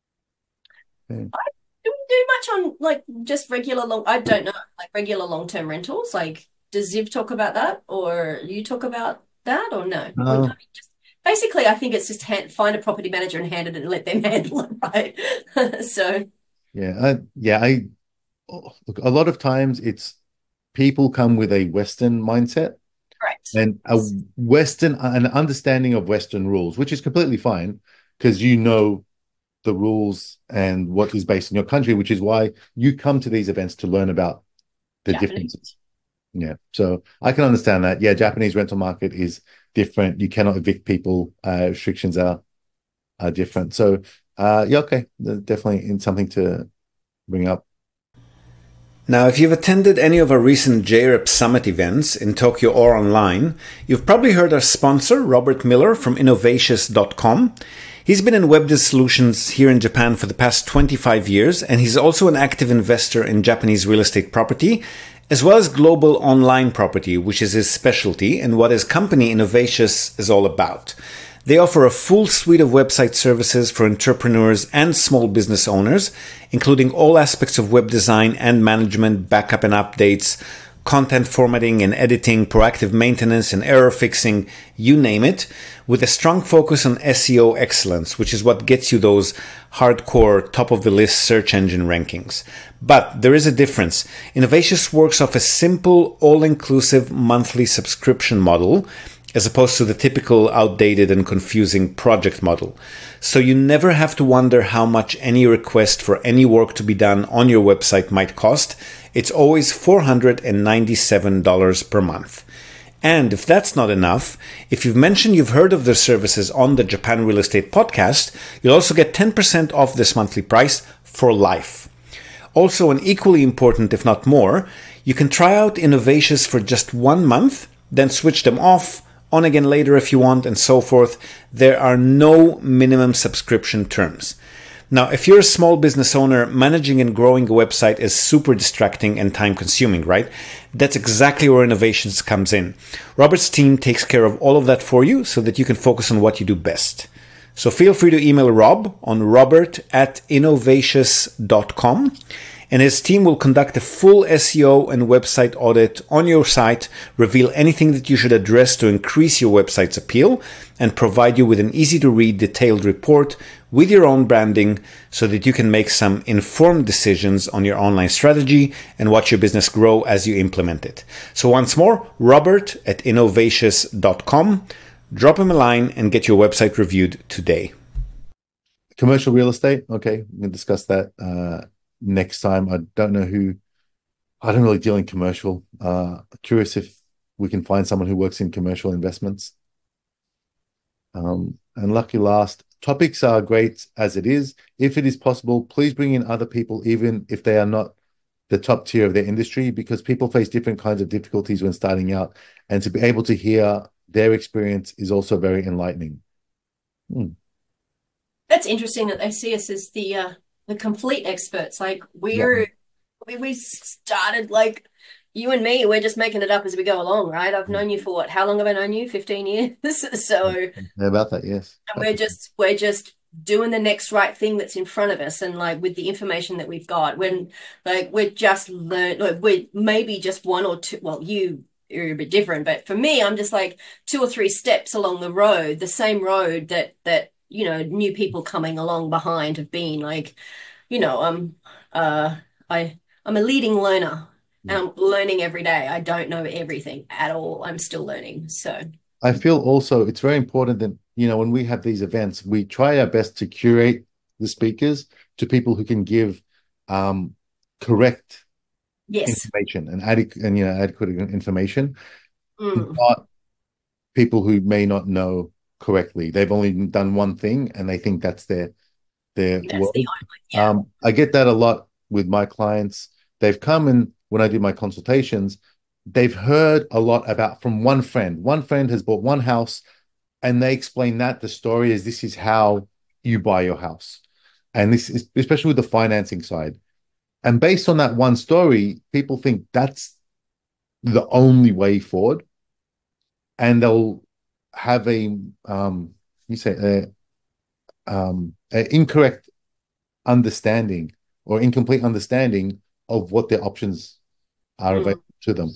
Okay. Do we do much on like just regular long, I don't know, like regular long-term rentals? Like, does Ziv talk about that, or you talk about that, or no? Or I Uh, mean, just, basically, I think it's just hand, find a property manager and hand it and let them handle it, right? So, yeah, I, yeah, I oh, look, a lot of times it's people come with a Western mindset correct. and a Western an understanding of Western rules, which is completely fine because you know the rules and what is based in your country, which is why you come to these events to learn about the Japanese. differences. Yeah, so I can understand that. Yeah, Japanese rental market is different. You cannot evict people. Uh, restrictions are are different. So, uh, yeah, okay, definitely in something to bring up. Now, if you've attended any of our recent J R E P Summit events in Tokyo or online, you've probably heard our sponsor, Robert Miller from Innovatius dot com. He's been in web solutions here in Japan for the past twenty-five years, and he's also an active investor in Japanese real estate property, as well as global online property, which is his specialty and what his company Innovatius is all about. They offer a full suite of website services for entrepreneurs and small business owners, including all aspects of web design and management, backup and updates, content formatting and editing, proactive maintenance and error fixing, you name it, with a strong focus on S E O excellence, which is what gets you those hardcore top-of-the-list search engine rankings. But there is a difference. Innovatius works off a simple, all-inclusive monthly subscription model, as opposed to the typical outdated and confusing project model. So you never have to wonder how much any request for any work to be done on your website might cost. It's always four hundred ninety-seven dollars per month. And if that's not enough, if you've mentioned you've heard of their services on the Japan Real Estate Podcast, you'll also get ten percent off this monthly price for life. Also, and equally important, if not more, you can try out Innovations for just one month, then switch them off, on again later if you want, and so forth. There are no minimum subscription terms. Now, if you're a small business owner, managing and growing a website is super distracting and time consuming, right? That's exactly where Innovations comes in. Robert's team takes care of all of that for you so that you can focus on what you do best. So feel free to email Rob on robert at innovations dot com, and his team will conduct a full S E O and website audit on your site, reveal anything that you should address to increase your website's appeal, and provide you with an easy-to-read detailed report with your own branding so that you can make some informed decisions on your online strategy and watch your business grow as you implement it. So once more, Robert at innovations dot com. Drop him a line and get your website reviewed today. Commercial real estate. Okay, we can discuss that uh, next time. I don't know who, I don't really deal in commercial. Uh, curious if we can find someone who works in commercial investments. Um, and lucky last, topics are great as it is. If it is possible, please bring in other people, even if they are not the top tier of their industry, because people face different kinds of difficulties when starting out. And to be able to hear their experience is also very enlightening. Hmm. That's interesting that they see us as the uh, the complete experts. Like we're, yeah. we, we started like you and me, we're just making it up as we go along, right? I've known you for what? How long have I known you? fifteen years. So yeah, about that, yes. And we're just we're just doing the next right thing that's in front of us, and like with the information that we've got, when like we're just learn, like we're maybe just one or two. Well, you. You're a bit different, but for me, I'm just like two or three steps along the road, the same road that that you know new people coming along behind have been. Like, you know, I'm uh I I'm a leading learner, and I'm learning every day. I don't know everything at all. I'm still learning. So I feel also it's very important that, you know, when we have these events, we try our best to curate the speakers to people who can give um correct yes information and adequate and you know adequate information, mm. not people who may not know correctly. They've only done one thing and they think that's their their that's world. the only, yeah. Um, I get that a lot with my clients. They've come and when I do my consultations, they've heard a lot about from one friend. One friend has bought one house, and they explain that the story is this is how you buy your house, and this is especially with the financing side. And based on that one story, people think that's the only way forward, and they'll have a um, you say a, um, an incorrect understanding or incomplete understanding of what their options are mm. available to them.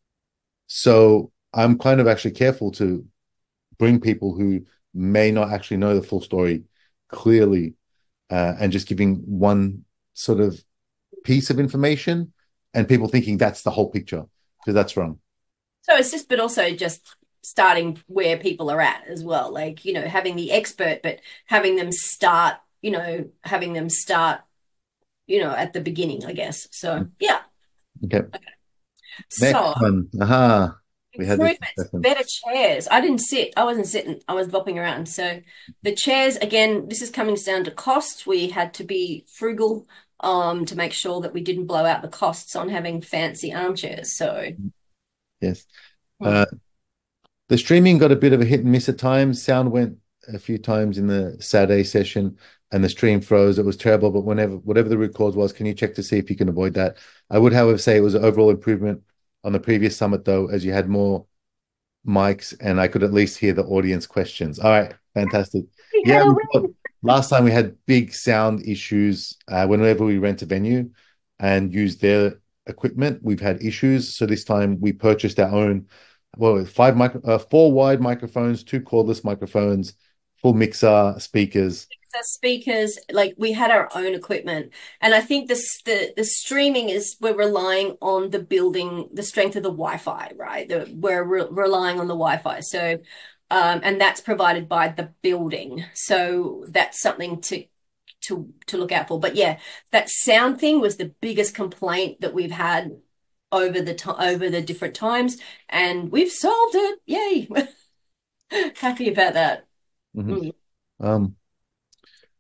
So I'm kind of actually careful to bring people who may not actually know the full story clearly, uh, and just giving one sort of piece of information and people thinking that's the whole picture, because that's wrong. So it's just, but also just starting where people are at as well. Like, you know, having the expert, but having them start, you know, having them start, you know, at the beginning, I guess. So, yeah. Okay. Okay. Next so, one. Aha. We had this better chairs. I didn't sit. I wasn't sitting. I was bopping around. So the chairs, again, this is coming down to cost. We had to be frugal um, to make sure that we didn't blow out the costs on having fancy armchairs. So, yes. Uh, the streaming got a bit of a hit and miss at times. Sound went a few times in the Saturday session and the stream froze. It was terrible, but whenever, whatever the root cause was, can you check to see if you can avoid that? I would, however, say it was an overall improvement on the previous summit, though, as you had more mics and I could at least hear the audience questions. All right, fantastic. Yeah, we, last time we had big sound issues uh, whenever we rent a venue and use their equipment. We've had issues, so this time we purchased our own. Well, five micro, uh, four wide microphones, two cordless microphones, full mixer, speakers. Speakers, like we had our own equipment, and I think this the the streaming is we're relying on the building, the strength of the Wi-Fi, right? The, we're re relying on the Wi-Fi, so um, and that's provided by the building, so that's something to to to look out for. But yeah, that sound thing was the biggest complaint that we've had over the time over the different times, and we've solved it. Yay! Happy about that. Mm-hmm. mm. Um.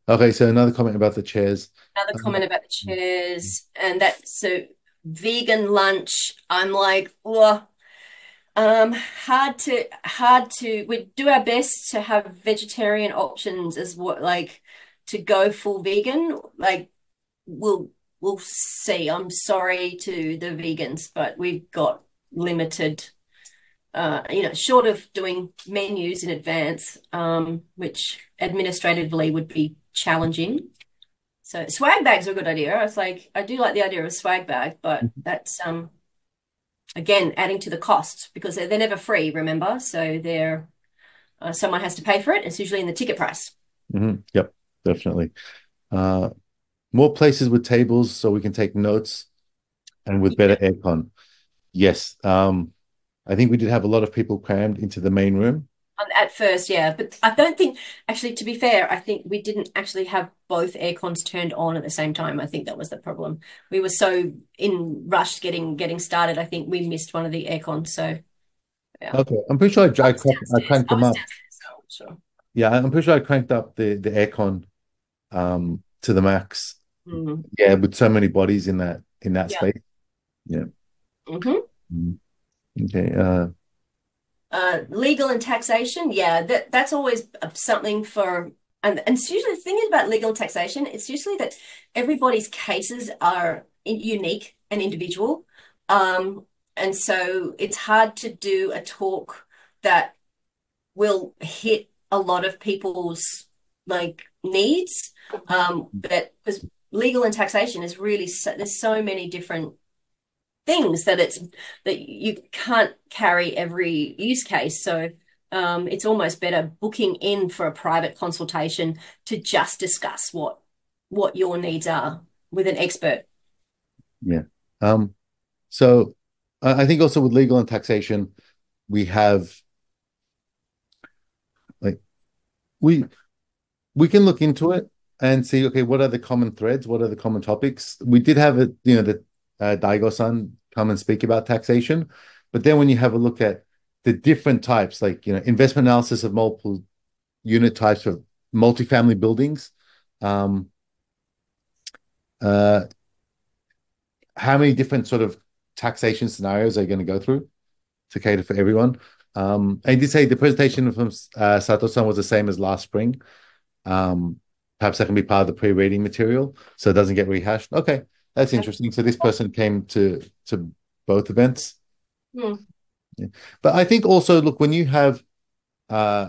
Okay, so another comment about the chairs. Another Uh, comment about the chairs, and that so vegan lunch. I'm like, oh, um, hard to hard to. We do our best to have vegetarian options as what like to go full vegan. Like we'll we'll see. I'm sorry to the vegans, but we've got limited. Uh, you know, short of doing menus in advance, um, which administratively would be challenging. So swag bags are a good idea. It's like I do like the idea of a swag bag, but that's um again adding to the cost because they're, they're never free, remember? So they're uh, someone has to pay for it. It's usually in the ticket price. mhm, Yep, definitely. Uh, More places with tables so we can take notes and with better Yeah. aircon. Yes. Um, I think we did have a lot of people crammed into the main room. Um, at first, yeah, but I don't think actually, to be fair, I think we didn't actually have both air cons turned on at the same time. I think that was the problem. We were so in rush getting getting started. I think we missed one of the air cons. So yeah, Okay, I'm pretty sure I, I I, was cranked, I downstairs. cranked I them was up. downstairs. So sure. Yeah, I'm pretty sure I cranked up the the aircon um to the max. Mm, Yeah, with so many bodies in that in that yeah. space. Yeah. hmm Mhm. Okay. Uh, Uh, legal and taxation, yeah, that that's always something for, and, and it's usually the thing is about legal and taxation, it's usually that everybody's cases are in, unique and individual. Um, and so it's hard to do a talk that will hit a lot of people's like needs. Um, but because legal and taxation is really so, there's so many different things that it's that you can't carry every use case. So um, it's almost better booking in for a private consultation to just discuss what what your needs are with an expert. yeah. Um, so I I think also with legal and taxation, we have like we we can look into it and see, okay, what are the common threads? What are the common topics? We did have it, you know, the uh, Daigo-san come and speak about taxation, but then when you have a look at the different types, like, you know, investment analysis of multiple unit types of multifamily buildings, um, uh, how many different sort of taxation scenarios are you going to go through to cater for everyone? Um, I did say the presentation from uh, Sato-san was the same as last spring. Um, Perhaps that can be part of the pre-reading material so it doesn't get rehashed. Okay, that's interesting. So this person came to to both events. Hmm. Yeah. But I think also, look, when you have uh,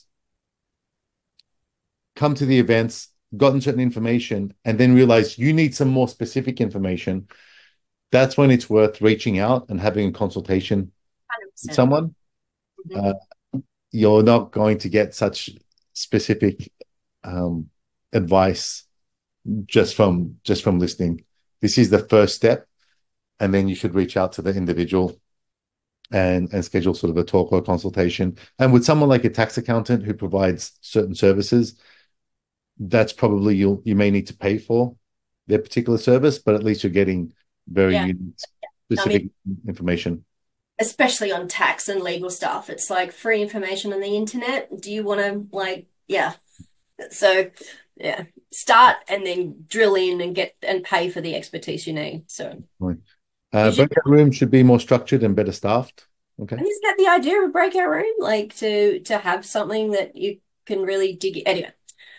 come to the events, gotten certain information, and then realize you need some more specific information, that's when it's worth reaching out and having a consultation with one hundred percent. someone. Mhm. Uh, you're not going to get such specific um, advice just from just from listening. This is the first step, and then you should reach out to the individual and and schedule sort of a talk or a consultation. And with someone like a tax accountant who provides certain services, that's probably you you may need to pay for their particular service, but at least you're getting very Yeah. unique, I mean, specific information. especially on tax and legal stuff, it's like free information on the internet. Do you want to like, yeah. So yeah, start and then drill in and get and pay for the expertise you need. So Right. Uh, use your breakout rooms should be more structured and better staffed. Okay. and isn't that the idea of a breakout room? Like to to have something that you can really dig in. Anyway.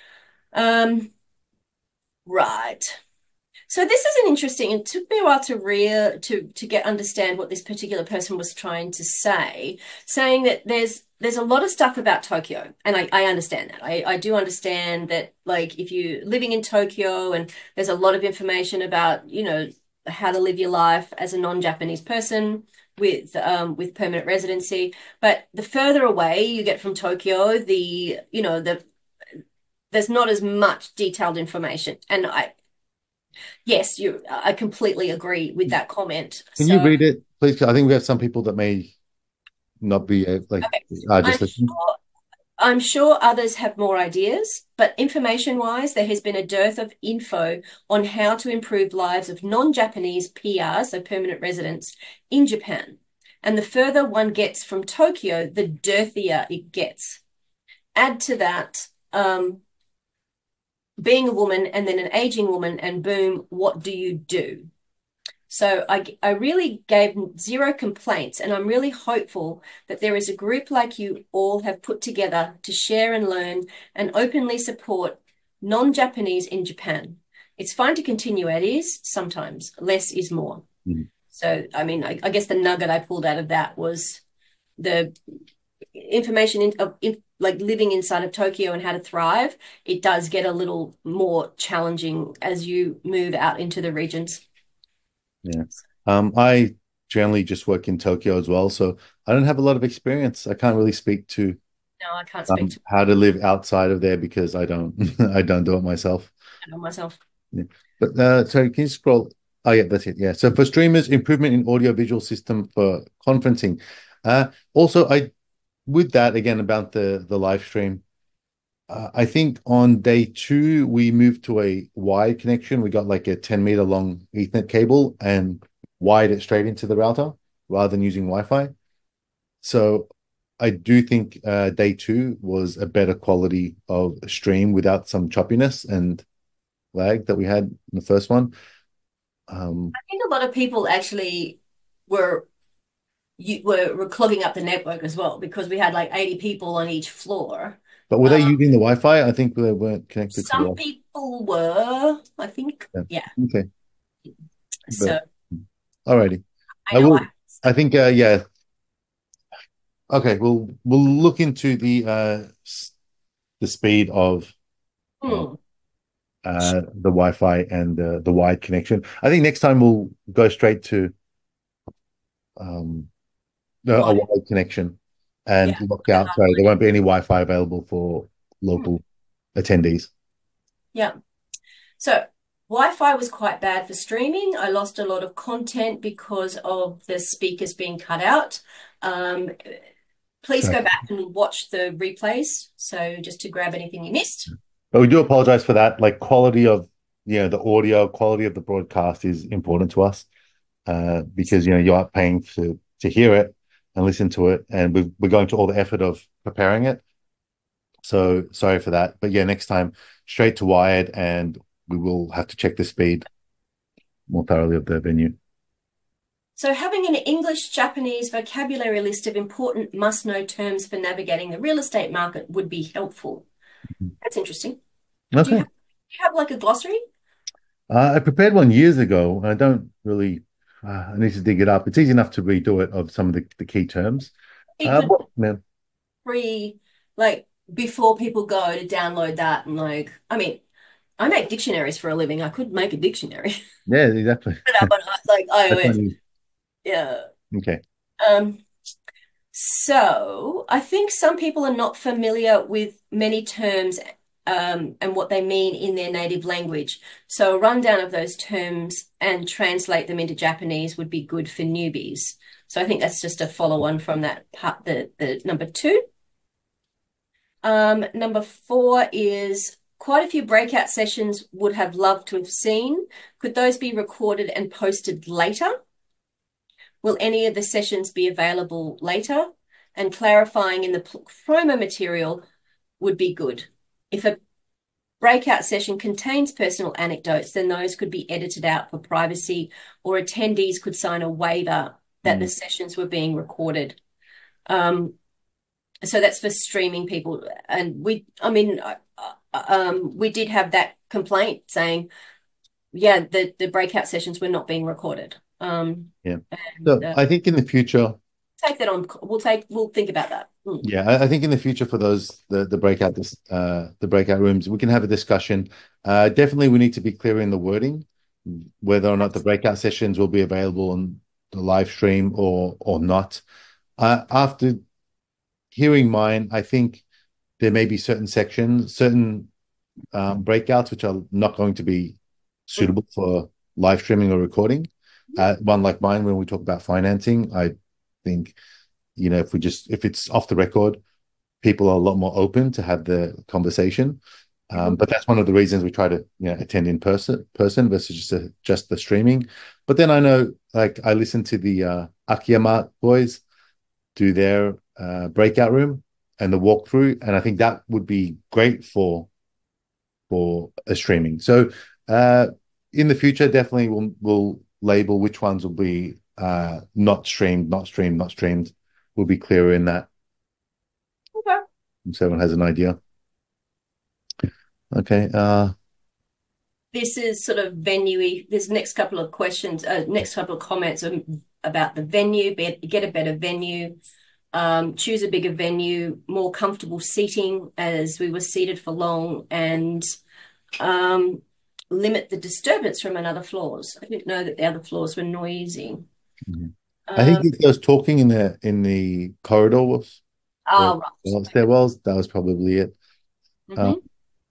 Um, right. So this is an interesting, it took me a while to real to to get understand what this particular person was trying to say, saying that there's there's a lot of stuff about Tokyo, and I, I understand that. I, I do understand that like if you're living in Tokyo and there's a lot of information about, you know, how to live your life as a non-Japanese person with um with permanent residency. But the further away you get from Tokyo, the you know, the there's not as much detailed information. And I yes, you I completely agree with that comment. Can you So read it, please? I think we have some people that may not be uh, like okay, uh, I'm just listening. sure I'm sure others have more ideas, but information-wise, there has been a dearth of info on how to improve lives of non-Japanese P Rs, so permanent residents, in Japan. And the further one gets from Tokyo, the dirtier it gets. Add to that, um, being a woman and then an aging woman, and boom, what do you do? So I, I really gave zero complaints, and I'm really hopeful that there is a group like you all have put together to share and learn and openly support non-Japanese in Japan. It's fine to continue as is sometimes. Less is more. Mhm. So, I mean, I, I guess the nugget I pulled out of that was the information in, of in, like living inside of Tokyo and how to thrive. It does get a little more challenging as you move out into the regions. Yeah. Um, I generally just work in Tokyo as well, so I don't have a lot of experience. I can't really speak to No, I can't speak um, to how to live outside of there because I don't I don't do it myself. it myself. Yeah. But uh, sorry, can you scroll? Oh yeah, that's it. Yeah. So for streamers, improvement in audio visual system for conferencing. Uh, also, I with that again about the the live stream. Uh, I think on day two we moved to a wide connection. We got like a ten meter long Ethernet cable and wired it straight into the router rather than using Wi-Fi. So I do think uh, day two was a better quality of stream without some choppiness and lag that we had in the first one. Um, I think a lot of people actually were you were, were clogging up the network as well because we had like eighty people on each floor. but were they Um, using the Wi-Fi? I think they weren't connected to the some Wi-Fi. people were, I think. Yeah. Yeah. Okay. So But alrighty. I I know I will. I think. Uh, yeah. Okay. We'll we'll look into the uh s- the speed of uh, hmm. uh the Wi-Fi and the the wide connection. I think next time we'll go straight to um a a What? wide connection Yeah. and lock out. So there won't be any Wi-Fi available for Hmm. local attendees. Yeah. So Wi-Fi was quite bad for streaming. I lost a lot of content because of the speakers being cut out. Um, please So, go back and watch the replays. So just to grab anything you missed. but we do apologize for that. Like quality of you know the audio, quality of the broadcast is important to us uh, because you know you are paying to to hear it and listen to it, and we've, we're going to all the effort of preparing it. So sorry for that. But yeah, next time straight to wired, and we will have to check the speed more thoroughly of the venue. So having an English-Japanese vocabulary list of important must-know terms for navigating the real estate market would be helpful. That's interesting. Do you Okay. have, do you have like a glossary? Uh, I prepared one years ago. I don't really. Uh, I need to dig it up. It's easy enough to redo it of some of the, the key terms. Be Uh, good what, man? pre, like before people go to download that and like, I mean, I make dictionaries for a living. I could make a dictionary. Yeah, exactly. Put it up on like That's iOS. funny. Yeah. Okay. Um, so I think some people are not familiar with many terms um, and what they mean in their native language. So a rundown of those terms and translate them into Japanese would be good for newbies. So I think that's just a follow on from that part, the, the number two. Um, number four is quite a few breakout sessions would have loved to have seen. Could those be recorded and posted later? Will any of the sessions be available later? And clarifying in the promo material would be good. If a breakout session contains personal anecdotes, then those could be edited out for privacy, or attendees could sign a waiver that the Mm. sessions were being recorded. Um, so that's for streaming people. And we, I mean, uh, uh, um, we did have that complaint saying, yeah, the, the breakout sessions were not being recorded. Um, Yeah. and So uh, I think in the future, take that on. We'll take. We'll think about that. Mm. yeah, I, I think in the future for those the the breakout this uh the breakout rooms, we can have a discussion. Uh, definitely, we need to be clear in the wording, whether or not the breakout sessions will be available on the live stream or or not. Uh, after hearing mine, I think there may be certain sections, certain um, breakouts which are not going to be Mm. suitable for live streaming or recording. Uh, one like mine, when we talk about financing, I think, you know, if we just, if it's off the record, people are a lot more open to have the conversation. Um, Mhm. but that's one of the reasons we try to, you know, attend in person, person versus just a, just the streaming. But then I know, like, I listen to the uh, Akiyama boys do their uh, breakout room and the walkthrough, and I think that would be great for for a streaming. So uh, in the future, definitely we'll, we'll label which ones will be uh, not streamed, not streamed, not streamed. We'll be clearer in that. Okay. So everyone has an idea. Okay. Uh, This is sort of venue-y. There's next couple of questions, uh, next couple of comments about the venue. Be, get a better venue. Um, choose a bigger venue, more comfortable seating as we were seated for long, and um, limit the disturbance from another floors. I didn't know that the other floors were noisy. mm-hmm. um, I think if there was talking in the in the corridor was oh, right. stairwells, that was probably it. Mm-hmm. Um,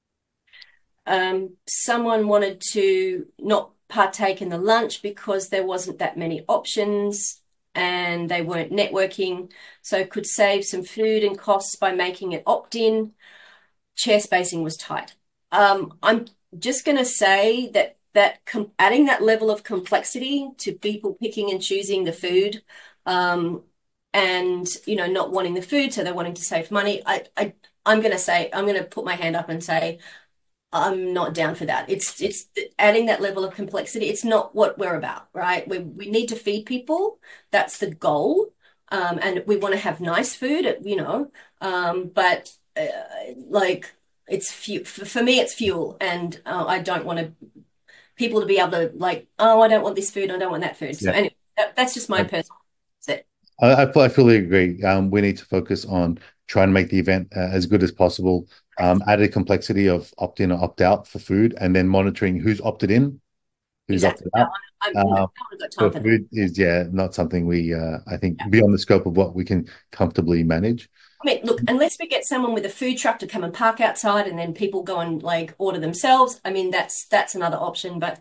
um, someone wanted to not partake in the lunch because there wasn't that many options and they weren't networking, so could save some food and costs by making it opt-in. Chair spacing was tight. Um, I'm just going to say that that adding that level of complexity to people picking and choosing the food, um, and you know not wanting the food, so they're wanting to save money. I, I I'm going to say I'm going to put my hand up and say I'm not down for that. It's it's adding that level of complexity. It's not what we're about, right? We we need to feed people. That's the goal, um, and we want to have nice food, you know. Um, but uh, like it's fuel for, for me. It's fuel, and uh, I don't want to people to be able to like, oh, I don't want this food. I don't want that food. So yeah. Anyway, that, that's just my yeah. personal. Set. I, I fully agree. Um, we need to focus on trying to make the event uh, as good as possible. Um, added complexity of opt-in or opt-out for food, and then monitoring who's opted in, who's exactly. opted out. I'm, I'm, uh, so food is yeah not something we uh, I think yeah. beyond the scope of what we can comfortably manage. I mean, look, unless we get someone with a food truck to come and park outside, and then people go and like order themselves. I mean, that's that's another option, but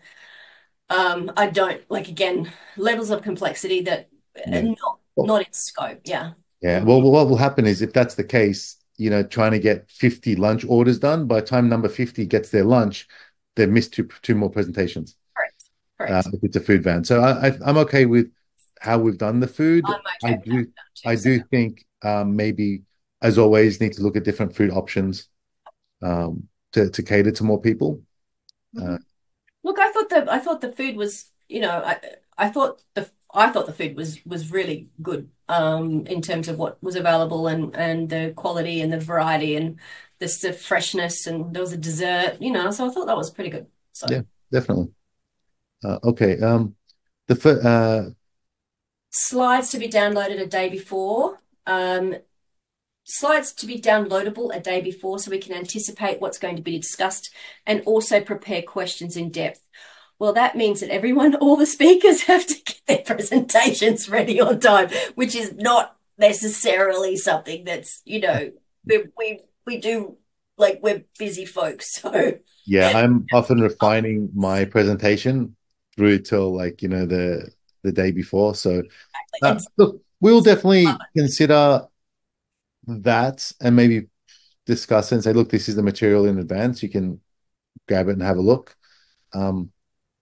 um, I don't like again levels of complexity that yeah. are not well, not in scope. Yeah. Yeah. Well, what will happen is if that's the case, you know, trying to get fifty lunch orders done, by the time number fifty gets their lunch, they've missed two, two more presentations. Correct. Correct. Uh, if it's a food van. So I, I, I'm okay with how we've done the food. I'm okay I do, too, I do so. think um, maybe, as always, need to look at different food options um, to, to cater to more people. Mm-hmm. Uh, look, I thought the I thought the food was, you know, I I thought the I thought the food was was really good um, in terms of what was available and and the quality and the variety and the, the freshness, and there was a dessert, you know, so I thought that was pretty good. So yeah, definitely. Uh, okay, um, the uh, slides to be downloaded a day before. Um, slides to be downloadable a day before so we can anticipate what's going to be discussed and also prepare questions in depth. Well, that means that everyone, all the speakers have to get their presentations ready on time, which is not necessarily something that's, you know, we we, we do, like, we're busy folks. So yeah, I'm often refining my presentation through till like, you know, the the day before. So uh, look, we'll definitely consider that and maybe discuss it and say, look, this is the material in advance. You can grab it and have a look. Um,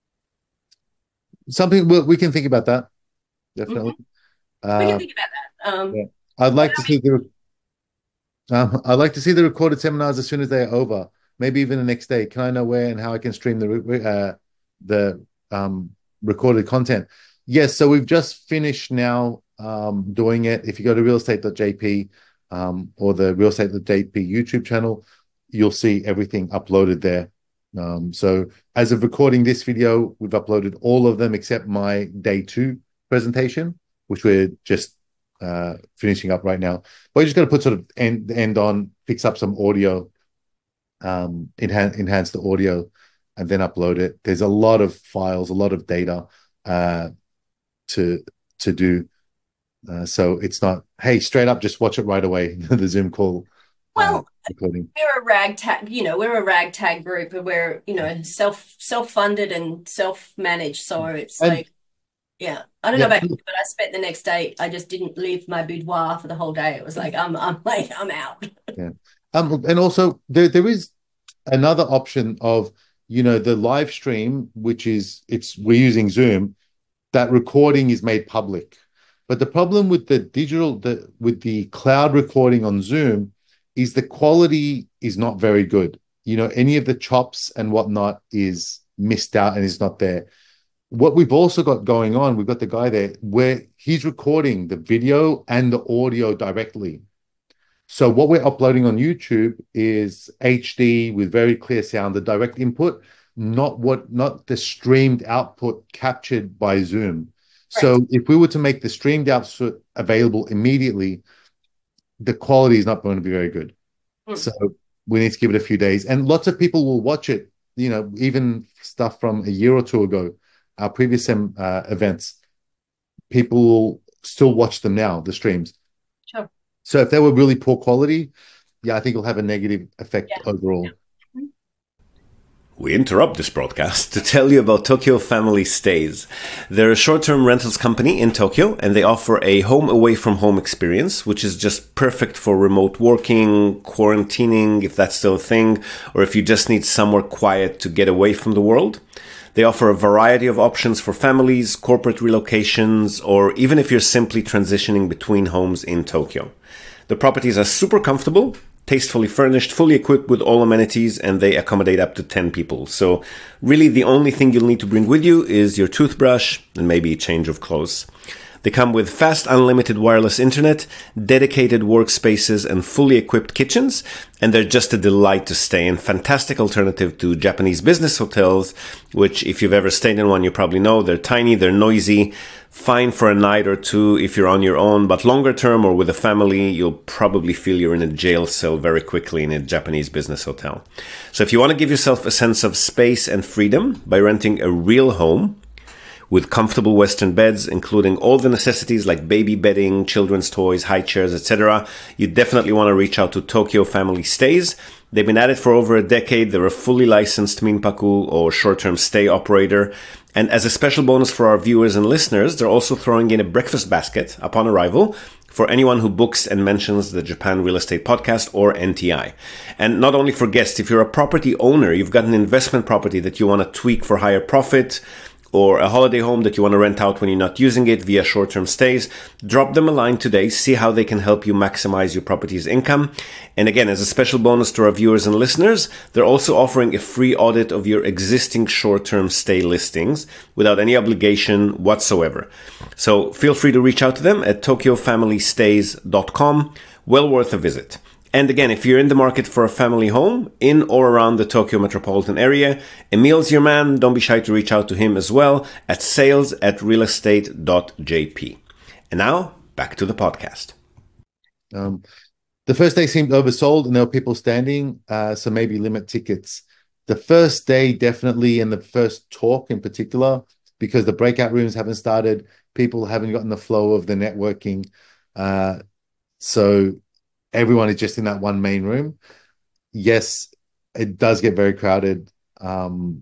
Something we, we can think about that, definitely. Mm-hmm. Uh, we can think about that. Um, yeah. I'd like to see the. Uh, I'd like to see the recorded seminars as soon as they are over. Maybe even the next day. Can I know where and how I can stream the uh, the um, recorded content? Yes. So we've just finished now um, doing it. If you go to real estate dot j p um, or the real estate dot j p YouTube channel, you'll see everything uploaded there. Um, so as of recording this video, we've uploaded all of them except my day two presentation, which we're just uh, finishing up right now. But we just got to put sort of end, end on, fix up some audio, um, enhance, enhance the audio, and then upload it. There's a lot of files, a lot of data uh, to to do. Uh, so it's not, hey, straight up, just watch it right away, the Zoom call. Well, uh, we're a ragtag, you know, we're a ragtag group, and we're, you know, self self funded and self managed. So it's and, like, yeah, I don't yeah. know about you, but I spent the next day. I just didn't leave my boudoir for the whole day. It was like I'm, I'm like, I'm out. Yeah, um, and also there there is another option of, you know, the live stream, which is it's we're using Zoom. That recording is made public, but the problem with the digital, the with the cloud recording on Zoom, is the quality is not very good. you know, any of the chops and whatnot is missed out and is not there. What we've also got going on, we've got the guy there where he's recording the video and the audio directly. So what we're uploading on YouTube is H D with very clear sound, the direct input, not what not the streamed output captured by Zoom. Right. So if we were to make the streamed output available immediately, the quality is not going to be very good. Mm. So we need to give it a few days. And lots of people will watch it, you know, even stuff from a year or two ago, our previous um, uh, events, people will still watch them now, the streams. Sure. So if they were really poor quality, yeah, I think it'll have a negative effect yeah. overall. Yeah. We interrupt this broadcast to tell you about Tokyo Family Stays. They're a short-term rentals company in Tokyo, and they offer a home away from home experience, which is just perfect for remote working, quarantining, if that's still a thing, or if you just need somewhere quiet to get away from the world. They offer a variety of options for families, corporate relocations, or even if you're simply transitioning between homes in Tokyo. The properties are super comfortable, tastefully furnished, fully equipped with all amenities, and they accommodate up to ten people. So really the only thing you'll need to bring with you is your toothbrush and maybe a change of clothes. They come with fast, unlimited wireless internet, dedicated workspaces, and fully equipped kitchens, and they're just a delight to stay in. Fantastic alternative to Japanese business hotels, which if you've ever stayed in one, you probably know they're tiny, they're noisy, fine for a night or two if you're on your own, but longer term or with a family, you'll probably feel you're in a jail cell very quickly in a Japanese business hotel. So if you want to give yourself a sense of space and freedom by renting a real home, with comfortable Western beds, including all the necessities like baby bedding, children's toys, high chairs, et cetera, you definitely want to reach out to Tokyo Family Stays. They've been at it for over a decade. They're a fully licensed minpaku or short-term stay operator. And as a special bonus for our viewers and listeners, they're also throwing in a breakfast basket upon arrival for anyone who books and mentions the Japan Real Estate Podcast or N T I. And not only for guests, if you're a property owner, you've got an investment property that you want to tweak for higher profit, or a holiday home that you want to rent out when you're not using it via short-term stays, drop them a line today, see how they can help you maximize your property's income. And again, as a special bonus to our viewers and listeners, they're also offering a free audit of your existing short-term stay listings without any obligation whatsoever. So feel free to reach out to them at tokyo family stays dot com. Well worth a visit. And again, if you're in the market for a family home in or around the Tokyo metropolitan area, Emil's your man. Don't be shy to reach out to him as well at sales at realestate dot j p. And now, back to the podcast. Um, the first day seemed oversold and there were people standing, uh, so maybe limit tickets. The first day, definitely, and the first talk in particular, because the breakout rooms haven't started, people haven't gotten the flow of the networking. Uh, so... Everyone is just in that one main room. Yes, it does get very crowded. Um,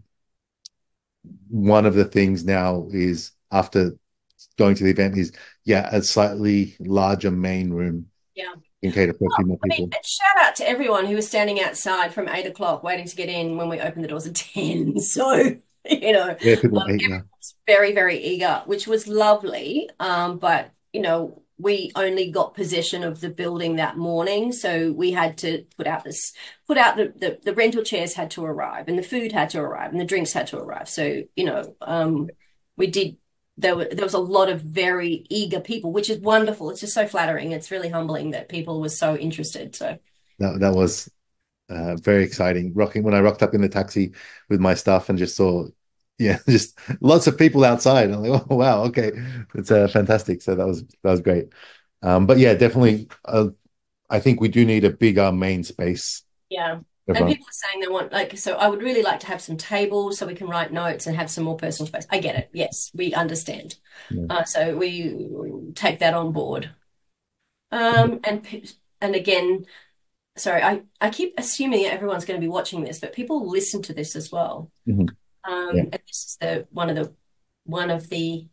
one of the things now is after going to the event is, yeah, a slightly larger main room. Yeah. In cater for a few more I people. mean, shout out to everyone who was standing outside from eight o'clock waiting to get in when we opened the doors at ten. So, you know, yeah, people um, hate, yeah. everyone's very, very eager, which was lovely. Um, but, you know, we only got possession of the building that morning, so we had to put out this, put out the, the, the rental chairs had to arrive, and the food had to arrive, and the drinks had to arrive. So, you know, um, we did, there were, there was a lot of very eager people, which is wonderful. It's just so flattering. It's really humbling that people were so interested. So that, that was uh, very exciting. Rocking, when I rocked up in the taxi with my stuff and just saw, yeah, just lots of people outside. I'm like, oh wow, okay, it's uh, fantastic. So that was that was great. Um, but yeah, definitely, uh, I think we do need a bigger main space. Yeah, and people are saying they want like. So I would really like to have some tables so we can write notes and have some more personal space. I get it. Yes, we understand. Yeah. Uh, so we take that on board. Um, and and again, sorry, I I keep assuming that everyone's going to be watching this, but people listen to this as well. Mm-hmm. Um, yeah. And this is the one of the one of the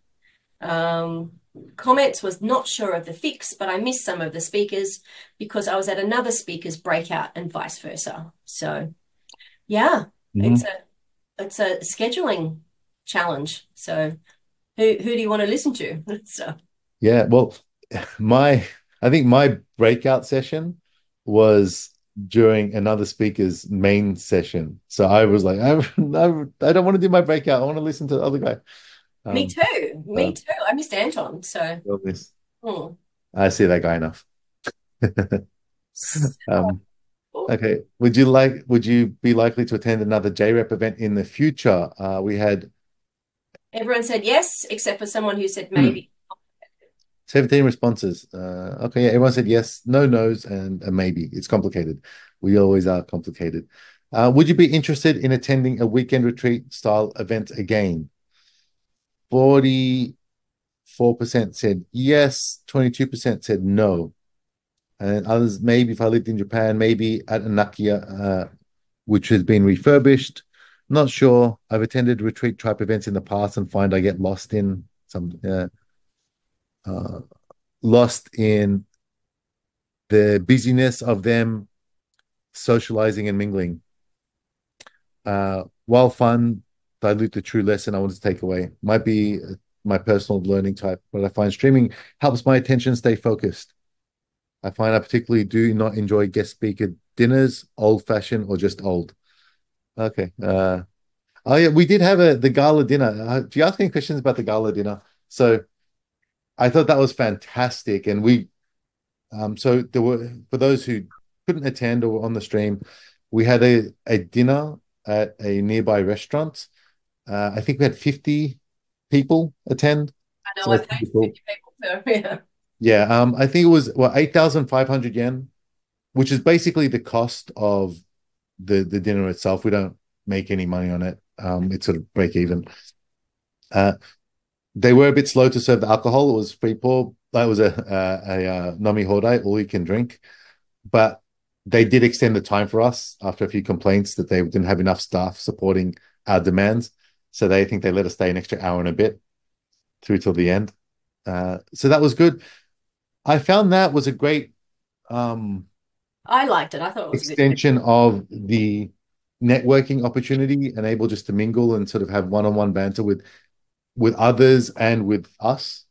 um, comments was not sure of the fix, but I missed some of the speakers because I was at another speaker's breakout and vice versa. So, yeah, mm-hmm. it's a it's a scheduling challenge. So, who who do you want to listen to? So, yeah, well, my I think my breakout session was during another speaker's main session. So I was like, I, I, I don't want to do my breakout. I want to listen to the other guy. Me Um, too. uh, Me too. I missed Anton, so hmm. I see that guy enough. So Um, okay. Would you like, would you be likely to attend another J REP event in the future? Uh, we had everyone said yes, except for someone who said hmm, maybe. seventeen responses. Uh, okay, yeah, everyone said yes, no nos, and a maybe. It's complicated. We always are complicated. Uh, would you be interested in attending a weekend retreat style event again? forty-four percent said yes, twenty-two percent said no. And others, maybe if I lived in Japan, maybe at Anakia, uh, which has been refurbished. Not sure. I've attended retreat type events in the past and find I get lost in some uh, uh, lost in the busyness of them socializing and mingling. Uh, while fun, dilute the true lesson I want to take away. Might be uh, my personal learning type, but I find streaming helps my attention stay focused. I find I particularly do not enjoy guest speaker dinners, old fashioned or just old. Okay. Uh, oh yeah, we did have a the gala dinner. Uh, do you ask any questions about the gala dinner? So I thought that was fantastic, and we um so there were for those who couldn't attend or were on the stream, we had a a dinner at a nearby restaurant. Uh, I think we had fifty people attend. I know So I that's paid pretty for cool. fifty people, so yeah. Yeah, um, I think it was well eight thousand five hundred yen, which is basically the cost of the the dinner itself. We don't make any money on it. Um, it's sort of break even. Uh, they were a bit slow to serve the alcohol. It was free pour. That was a a, a, uh nomi hodai, all you can drink. But they did extend the time for us after a few complaints that they didn't have enough staff supporting our demands. So they think they let us stay an extra hour and a bit through till the end. Uh, so that was good. I found that was a great um, I liked it. I thought it was a bit. extension of the networking opportunity and able just to mingle and sort of have one-on-one banter with with others and with us.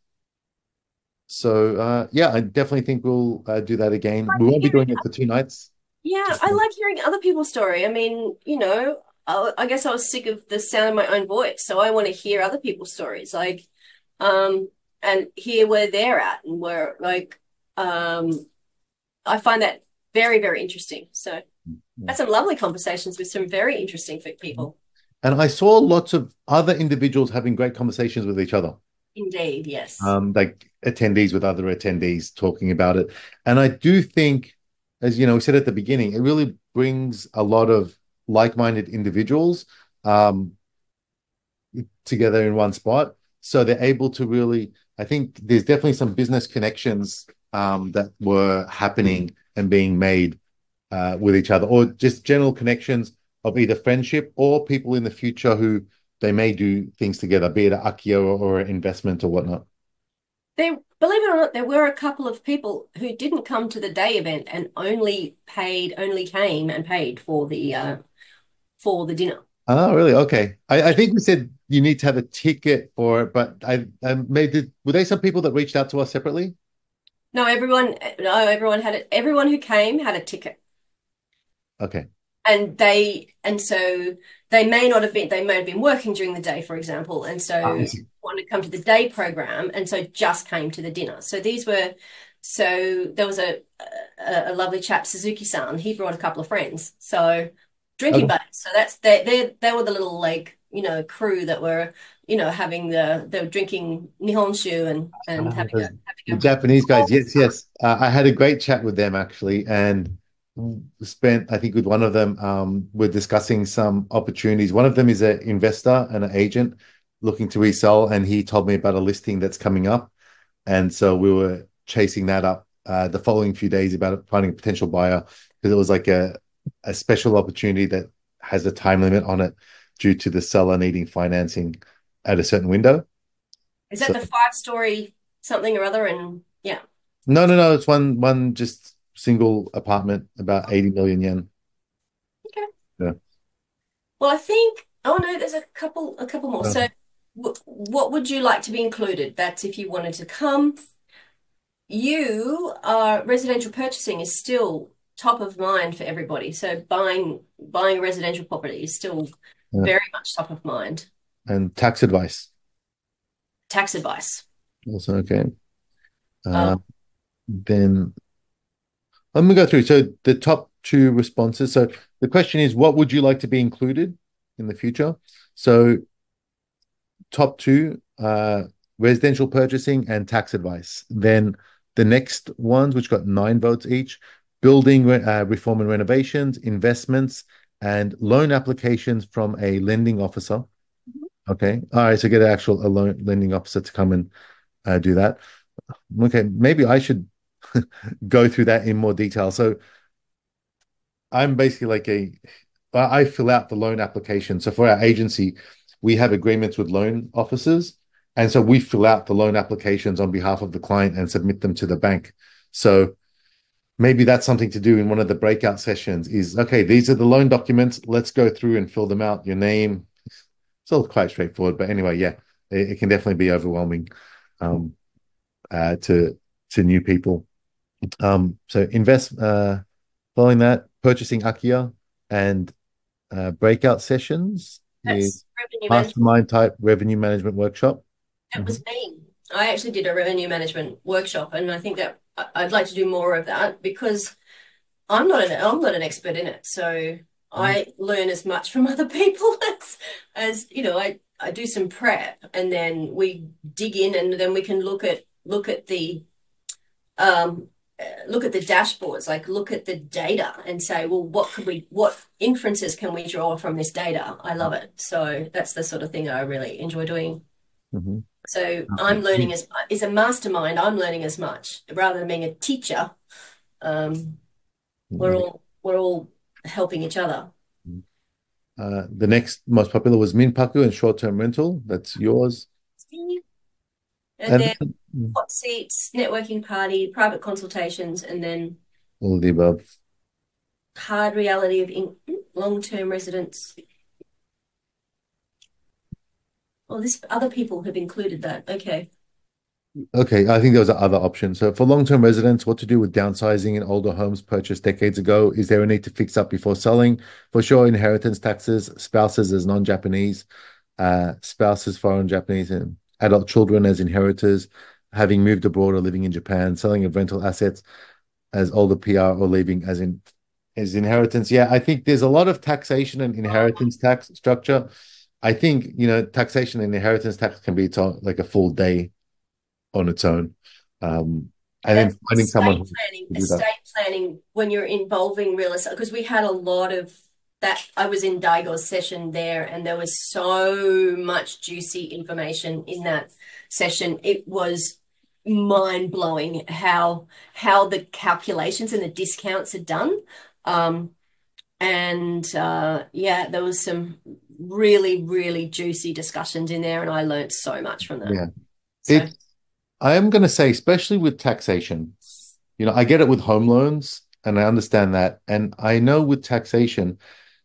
So uh, yeah, I definitely think we'll uh, do that again. We won't be doing it for two nights. Yeah, Just I like hearing other people's story. I mean, you know, I, I guess I was sick of the sound of my own voice, so I want to hear other people's stories, like, um, and hear where they're at and where, like, um, I find that very, very interesting. So, yeah. had some lovely conversations with some very interesting people. And I saw lots of other individuals having great conversations with each other. Indeed, yes. Um, like attendees with other attendees talking about it. And I do think, as you know, we said at the beginning, it really brings a lot of like-minded individuals um, together in one spot. So they're able to really, I think there's definitely some business connections um, that were happening and being made uh, with each other, or just general connections of either friendship or people in the future who they may do things together, be it an Akio or, or an investment or whatnot. There, believe it or not, there were a couple of people who didn't come to the day event and only paid, only came and paid for the uh, for the dinner. Oh, really? Okay. I, I think we said you need to have a ticket for it, but I, I made it. Were they some people that reached out to us separately? No, everyone, no, everyone had it. Everyone who came had a ticket, Okay. and they, and so they may not have been. They may have been working during the day, for example, and Ah, I so see. wanted to come to the day program, and so just came to the dinner. So these were, so there was a a, a lovely chap, Suzuki-san. He brought a couple of friends, so drinking Okay. buddies. So that's they they they were the little like you know crew that were you know having the they were drinking Nihonshu and and Ah, having a those- the having Japanese a guys. Yes, yes. Uh, I had a great chat with them actually, and spent, I think, with one of them. Um, we're discussing some opportunities. One of them is an investor and an agent looking to resell, and he told me about a listing that's coming up. And so we were chasing that up uh, the following few days about finding a potential buyer because it was like a, a special opportunity that has a time limit on it due to the seller needing financing at a certain window. Is that So the five story something or other? And yeah. no, no, no, it's one one just single apartment, about eighty million yen. Okay. Yeah. Well, I think, oh no, there's a couple, a couple more. Uh, So, w what would you like to be included? That's if you wanted to come. You are residential purchasing is still top of mind for everybody. So buying buying a residential property is still Yeah. very much top of mind. And tax advice Tax advice. also okay. Uh, Um, then let me go through. So the top two responses. So the question is, what would you like to be included in the future? So top two, uh, residential purchasing and tax advice. Then the next ones, which got nine votes each, building uh, reform and renovations, investments, and loan applications from a lending officer. Okay. All right. So get an actual a loan lending officer to come and uh, do that. Okay. Maybe I should go through that in more detail. So I'm basically like a, I fill out the loan application. So for our agency, we have agreements with loan officers. And so we fill out the loan applications on behalf of the client and submit them to the bank. So maybe that's something to do in one of the breakout sessions is, okay, these are the loan documents. Let's go through and fill them out. Your name. It's all quite straightforward. But anyway, yeah, it, it can definitely be overwhelming um, uh, to, to new people. Um, so invest, uh, following that, purchasing Akia and uh, breakout sessions is that's revenue management. mastermind type revenue management workshop. That was me. I actually did a revenue management workshop, and I think that I- I'd like to do more of that because I'm not an I'm not an expert in it. So I learn as much from other people as as you know, I, I do some prep and then we dig in and then we can look at look at the um uh, look at the dashboards, like look at the data and say, well, what could we what inferences can we draw from this data? I love it. So that's the sort of thing I really enjoy doing. Mm-hmm. So I'm learning as is a mastermind. I'm learning as much rather than being a teacher. Um, we're all we're all helping each other. Uh, the next most popular was Minpaku and short-term rental. That's yours. And, And then then, hot seats, networking party, private consultations, and then all of the above. hard reality of in long-term residents. Oh, this other people have included that. Okay. Okay, I think those are other options. So for long-term residents, what to do with downsizing in older homes purchased decades ago? Is there a need to fix up before selling? For sure, inheritance taxes, spouses as non-Japanese, uh, spouses foreign Japanese, and adult children as inheritors, having moved abroad or living in Japan, selling of rental assets as older P R or leaving as in as inheritance. Yeah, I think there's a lot of taxation and inheritance tax structure. I think, you know, taxation and inheritance tax can be to, like a full day on its own. Um, and That's then finding someone who estate planning, can do that. estate planning when you're involving real estate, because we had a lot of that. I was in Daigo's session there, and there was so much juicy information in that session. It was mind blowing how how the calculations and the discounts are done. Um, and uh, yeah, there was some really, really juicy discussions in there, and I learned so much from them. Yeah. So It, I am going to say, especially with taxation, you know, I get it with home loans and I understand that. And I know with taxation,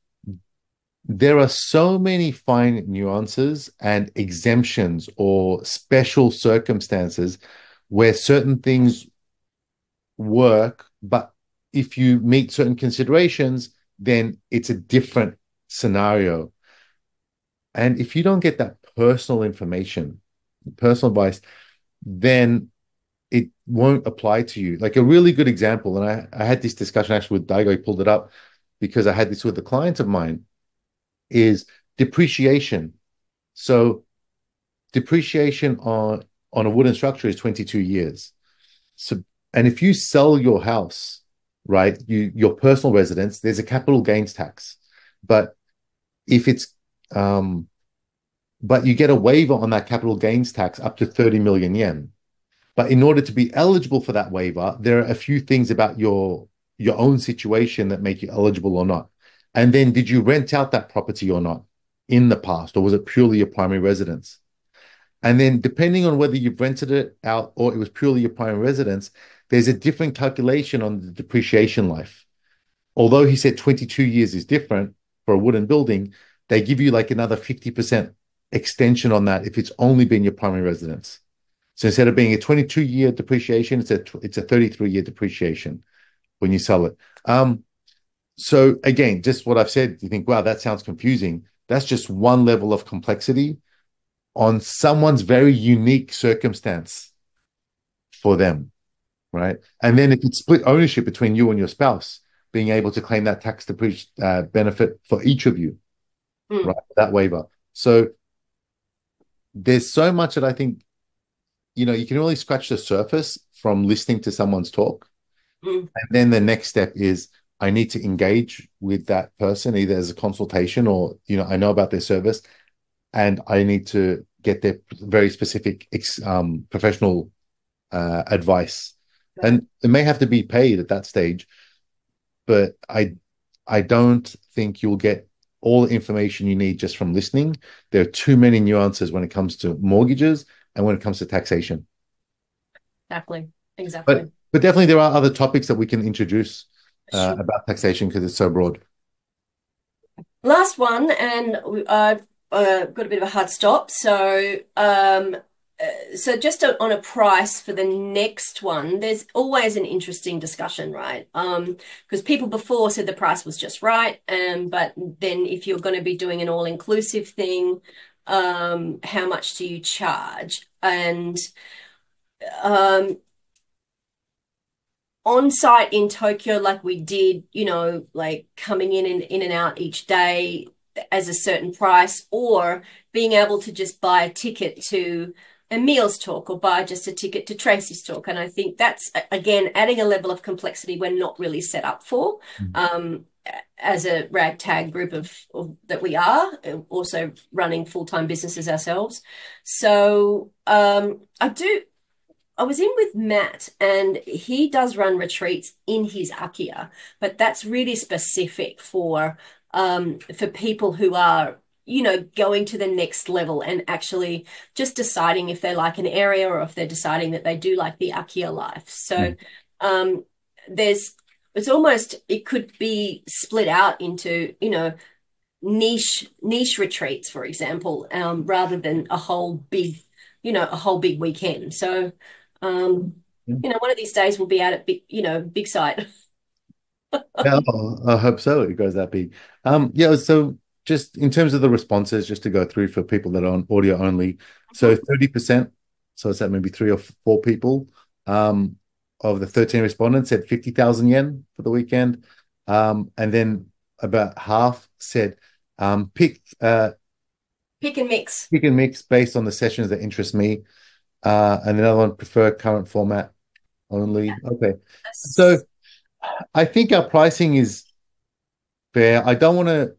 there are so many fine nuances and exemptions or special circumstances where certain things work, but if you meet certain considerations, then it's a different scenario. And if you don't get that personal information, personal advice, then it won't apply to you. Like a really good example, and I, I had this discussion actually with Daigo, he pulled it up because I had this with a client of mine, is depreciation. So depreciation on, on a wooden structure is twenty-two years. So, and if you sell your house, right, you your personal residence, there's a capital gains tax. But if it's um, but you get a waiver on that capital gains tax up to thirty million yen. But in order to be eligible for that waiver, there are a few things about your your own situation that make you eligible or not. And then did you rent out that property or not in the past, or was it purely your primary residence? And then depending on whether you've rented it out or it was purely your primary residence, there's a different calculation on the depreciation life. Although he said twenty-two years is different for a wooden building, they give you like another fifty percent extension on that if it's only been your primary residence. So instead of being a twenty-two year depreciation, it's a it's a thirty-three year depreciation when you sell it. Um, so again, just what I've said, you think, wow, that sounds confusing. That's just one level of complexity on someone's very unique circumstance for them, right? And then if it's split ownership between you and your spouse, being able to claim that tax depreciation uh, benefit for each of you, Mm. right? That waiver. So there's so much that I think, you know, you can only scratch the surface from listening to someone's talk. Mm. And then the next step is I need to engage with that person, either as a consultation or, you know, I know about their service and I need to get their very specific um, professional uh, advice. Right. And it may have to be paid at that stage, but I, I don't think you'll get all the information you need just from listening. There are too many nuances when it comes to mortgages and when it comes to taxation. Exactly. Exactly. But but definitely there are other topics that we can introduce uh, Sure. about taxation because it's so broad. Last one, and I've uh, got a bit of a hard stop. So, um, uh, so just a, on a price for the next one, there's always an interesting discussion, right? Um, because people before said the price was just right, um, but then if you're going to be doing an all-inclusive thing, um, how much do you charge? And um, on site in Tokyo, like we did, you know, like coming in and in and out each day as a certain price, or being able to just buy a ticket to Emil's talk or buy just a ticket to Tracy's talk. And I think that's, again, adding a level of complexity we're not really set up for. Um, as a ragtag group of, of that we are, also running full-time businesses ourselves. So um, I do. I was in with Matt, and he does run retreats in his Akiya, but that's really specific for um, for people who are, you know, going to the next level and actually just deciding if they like an area or if they're deciding that they do like the Akiya life. So um, there's, it's almost, it could be split out into, you know, niche niche retreats, for example, um, rather than a whole big, you know, a whole big weekend. So. Um, you know, one of these days we'll be out at big, you know, big site. Yeah, I hope so. It goes that big. Um, yeah. So just in terms of the responses, just to go through for people that are on audio only. So thirty percent. So is that maybe three or four people um, of the thirteen respondents said fifty thousand yen for the weekend. Um, and then about half said um, pick, uh, Pick and mix. pick and mix based on the sessions that interest me. Uh, and another one, prefer current format only. Okay. So I think our pricing is fair. I don't want to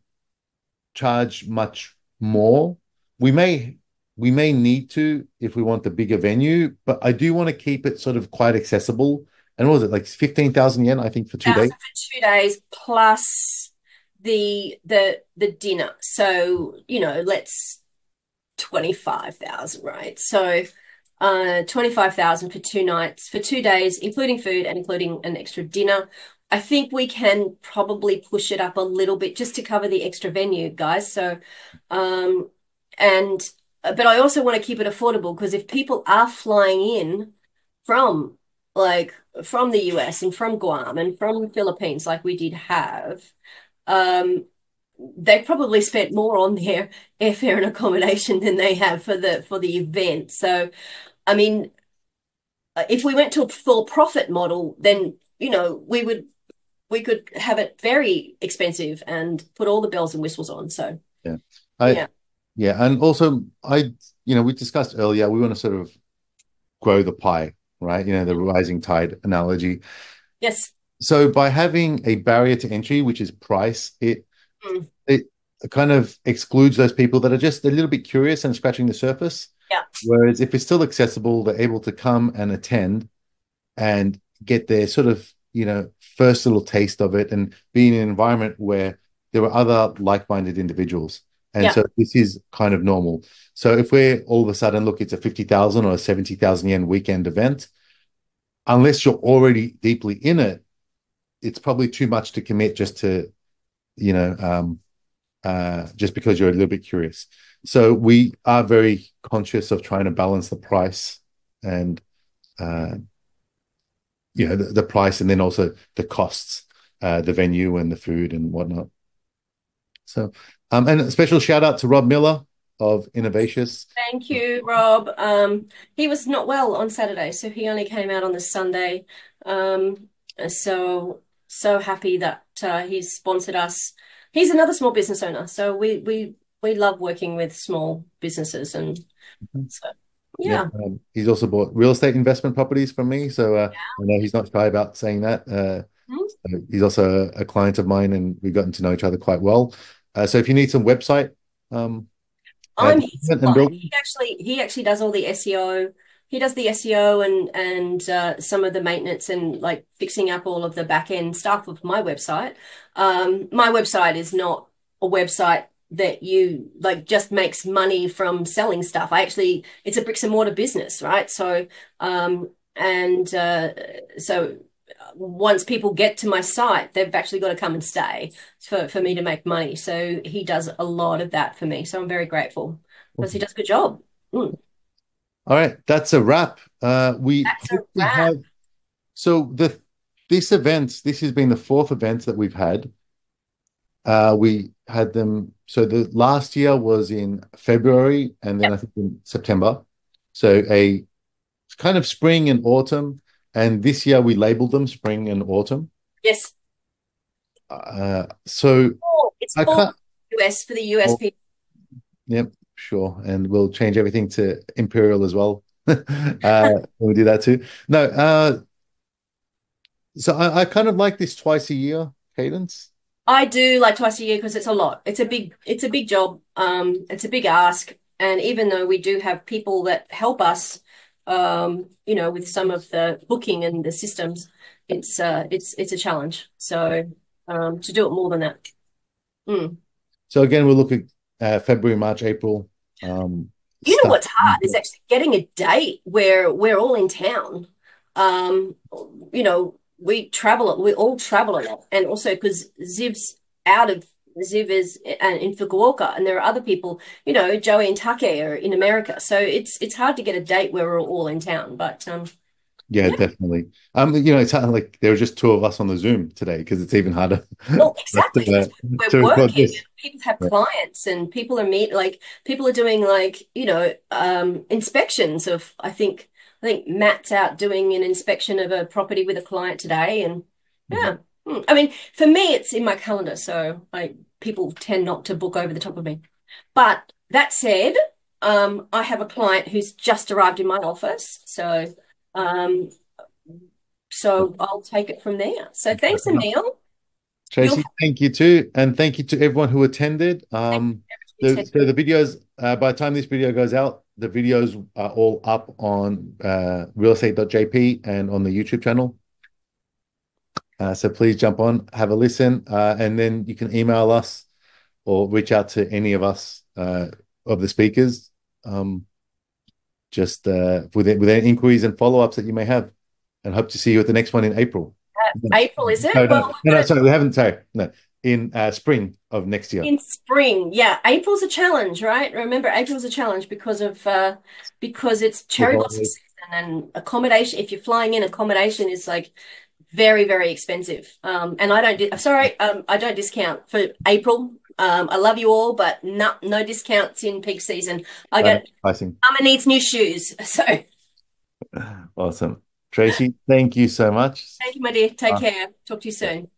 charge much more. We may we may need to if we want the bigger venue, but I do want to keep it sort of quite accessible. And what was it, like fifteen thousand yen, I think, for two days? For two days plus the the the dinner. So, you know, let's twenty-five thousand, right? So uh twenty-five thousand for two nights, for two days, including food and including an extra dinner. I think we can probably push it up a little bit just to cover the extra venue, guys. So, um, and, but I also want to keep it affordable, because if people are flying in from like from the U S and from Guam and from the Philippines, like we did have, um, they probably spent more on their airfare and accommodation than they have for the for the event. So, I mean, if we went to a for profit model, then, you know, we would we could have it very expensive and put all the bells and whistles on. So yeah, I, yeah, yeah, and also I, you know, we discussed earlier, we want to sort of grow the pie, right? You know, the rising tide analogy. yes. So by having a barrier to entry, which is price, it Mm. it kind of excludes those people that are just a little bit curious and scratching the surface. Yeah. Whereas if it's still accessible, they're able to come and attend and get their sort of, you know, first little taste of it and be in an environment where there are other like-minded individuals. And Yeah. so this is kind of normal. So if we're all of a sudden, look, it's a fifty thousand or a seventy thousand yen weekend event, unless you're already deeply in it, it's probably too much to commit just to, you know, um, uh, just because you're a little bit curious. So we are very conscious of trying to balance the price and, uh, you know, the, the price and then also the costs. uh, the venue and the food and whatnot. So, um, and a special shout out to Rob Miller of Innovatious. Thank you, Rob. Um, he was not well on Saturday, so he only came out on the Sunday. Um, so so happy that uh, he's sponsored us. He's another small business owner, so we we we love working with small businesses, and so yeah. yeah um, he's also bought real estate investment properties from me, so uh, yeah. I know he's not shy about saying that. Uh, mm-hmm. so he's also a, a client of mine, and we've gotten to know each other quite well. Uh, so if you need some website, um, I'm his client. He actually he actually does all the S E O. He does the S E O and and uh, some of the maintenance and like fixing up all of the back end stuff of my website. Um, my website is not a website that you like just makes money from selling stuff. I actually it's a bricks and mortar business, right? So um, and uh, so. Once people get to my site, they've actually got to come and stay for, for me to make money. So he does a lot of that for me. So I'm very grateful because he does a good job. Mm. All right. That's a wrap. Uh, we, that's a wrap. Have, so the this event, this has been the fourth event that we've had. Uh, we had them. So the last year was in February and then yep. I think in September. So a kind of spring and autumn. And this year we labeled them spring and autumn. Yes. Uh, so oh, it's I can't, U S for the U S oh, people. Yep, sure. And we'll change everything to imperial as well. uh, we'll do that too. No. Uh, so I, I kind of like this twice a year cadence. I do like twice a year because it's a lot. It's a big. It's a big job. Um, it's a big ask. And even though we do have people that help us. Um, you know, with some of the booking and the systems, it's uh, it's it's a challenge. So um, to do it more than that. Mm. So again, we'll look at uh, February, March, April. Um, you know what's hard is actually getting a date where we're all in town. Um, you know, we travel. We all travel a lot, and also because Ziv's out of. Ziv is in Fukuoka, and there are other people, you know, Joey and Take are in America. So it's it's hard to get a date where we're all in town. But um, yeah, yeah, definitely. Um, you know, it's like there were just two of us on the Zoom today because it's even harder. Well, exactly. to, uh, we're working. People have yeah. clients, and people are meet like people are doing like you know um, inspections of. I think I think Matt's out doing an inspection of a property with a client today, and yeah. Mm-hmm. I mean, for me, it's in my calendar, so I. People tend not to book over the top of me. But that said, um, I have a client who's just arrived in my office. So um, so I'll take it from there. So thanks, Emil. Tracy, You'll... thank you too. And thank you to everyone who attended. Um, the, so the videos, uh, by the time this video goes out, the videos are all up on uh, real estate dot J P and on the YouTube channel. Uh, so please jump on, have a listen, uh, and then you can email us or reach out to any of us uh, of the speakers, um, just uh, with with any inquiries and follow-ups that you may have, and hope to see you at the next one in April. Uh, April, is it? No, no, well, no, no, sorry, we haven't. Sorry, no, in uh, spring of next year. In spring, yeah. April's a challenge, right? Remember, April's a challenge because of uh, because it's cherry blossom season and accommodation. If you're flying in, accommodation is like. Very, very expensive. Um, and I don't, sorry, um, I don't discount for April. Um, I love you all, but no, no discounts in peak season. I get, pricing. Mama needs new shoes. So. Awesome. Tracy, thank you so much. Thank you, my dear. Take uh, care. Talk to you soon.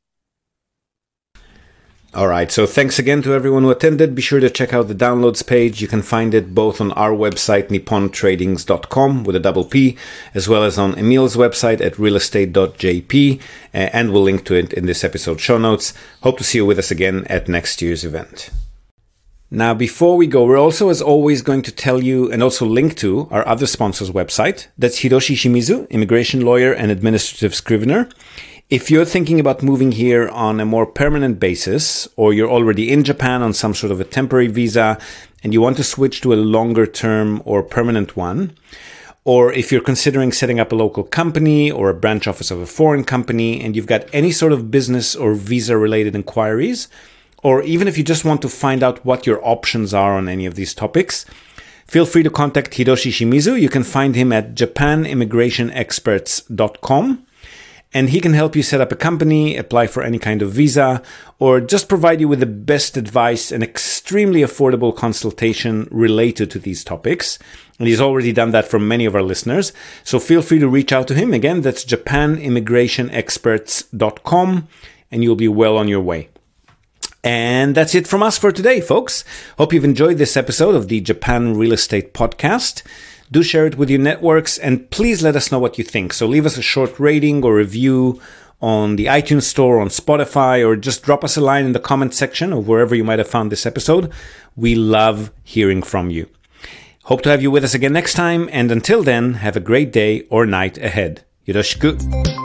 All right, so thanks again to everyone who attended. Be sure to check out the downloads page. You can find it both on our website, nippon tradings dot com with a double P, as well as on Emil's website at real estate dot J P, and we'll link to it in this episode show notes. Hope to see you with us again at next year's event. Now, before we go, we're also, as always, going to tell you and also link to our other sponsor's website. That's Hiroshi Shimizu, immigration lawyer and administrative scrivener. If you're thinking about moving here on a more permanent basis, or you're already in Japan on some sort of a temporary visa and you want to switch to a longer term or permanent one, or if you're considering setting up a local company or a branch office of a foreign company and you've got any sort of business or visa related inquiries, or even if you just want to find out what your options are on any of these topics, feel free to contact Hiroshi Shimizu. You can find him at japan immigration experts dot com. and he can help you set up a company, apply for any kind of visa, or just provide you with the best advice and extremely affordable consultation related to these topics. And he's already done that for many of our listeners. So feel free to reach out to him. Again, that's japan immigration experts dot com, and you'll be well on your way. And that's it from us for today, folks. Hope you've enjoyed this episode of the Japan Real Estate Podcast. Do share it with your networks, and please let us know what you think. So leave us a short rating or review on the iTunes Store, on Spotify, or just drop us a line in the comment section or wherever you might have found this episode. We love hearing from you. Hope to have you with us again next time, and until then, have a great day or night ahead. Yoroshiku.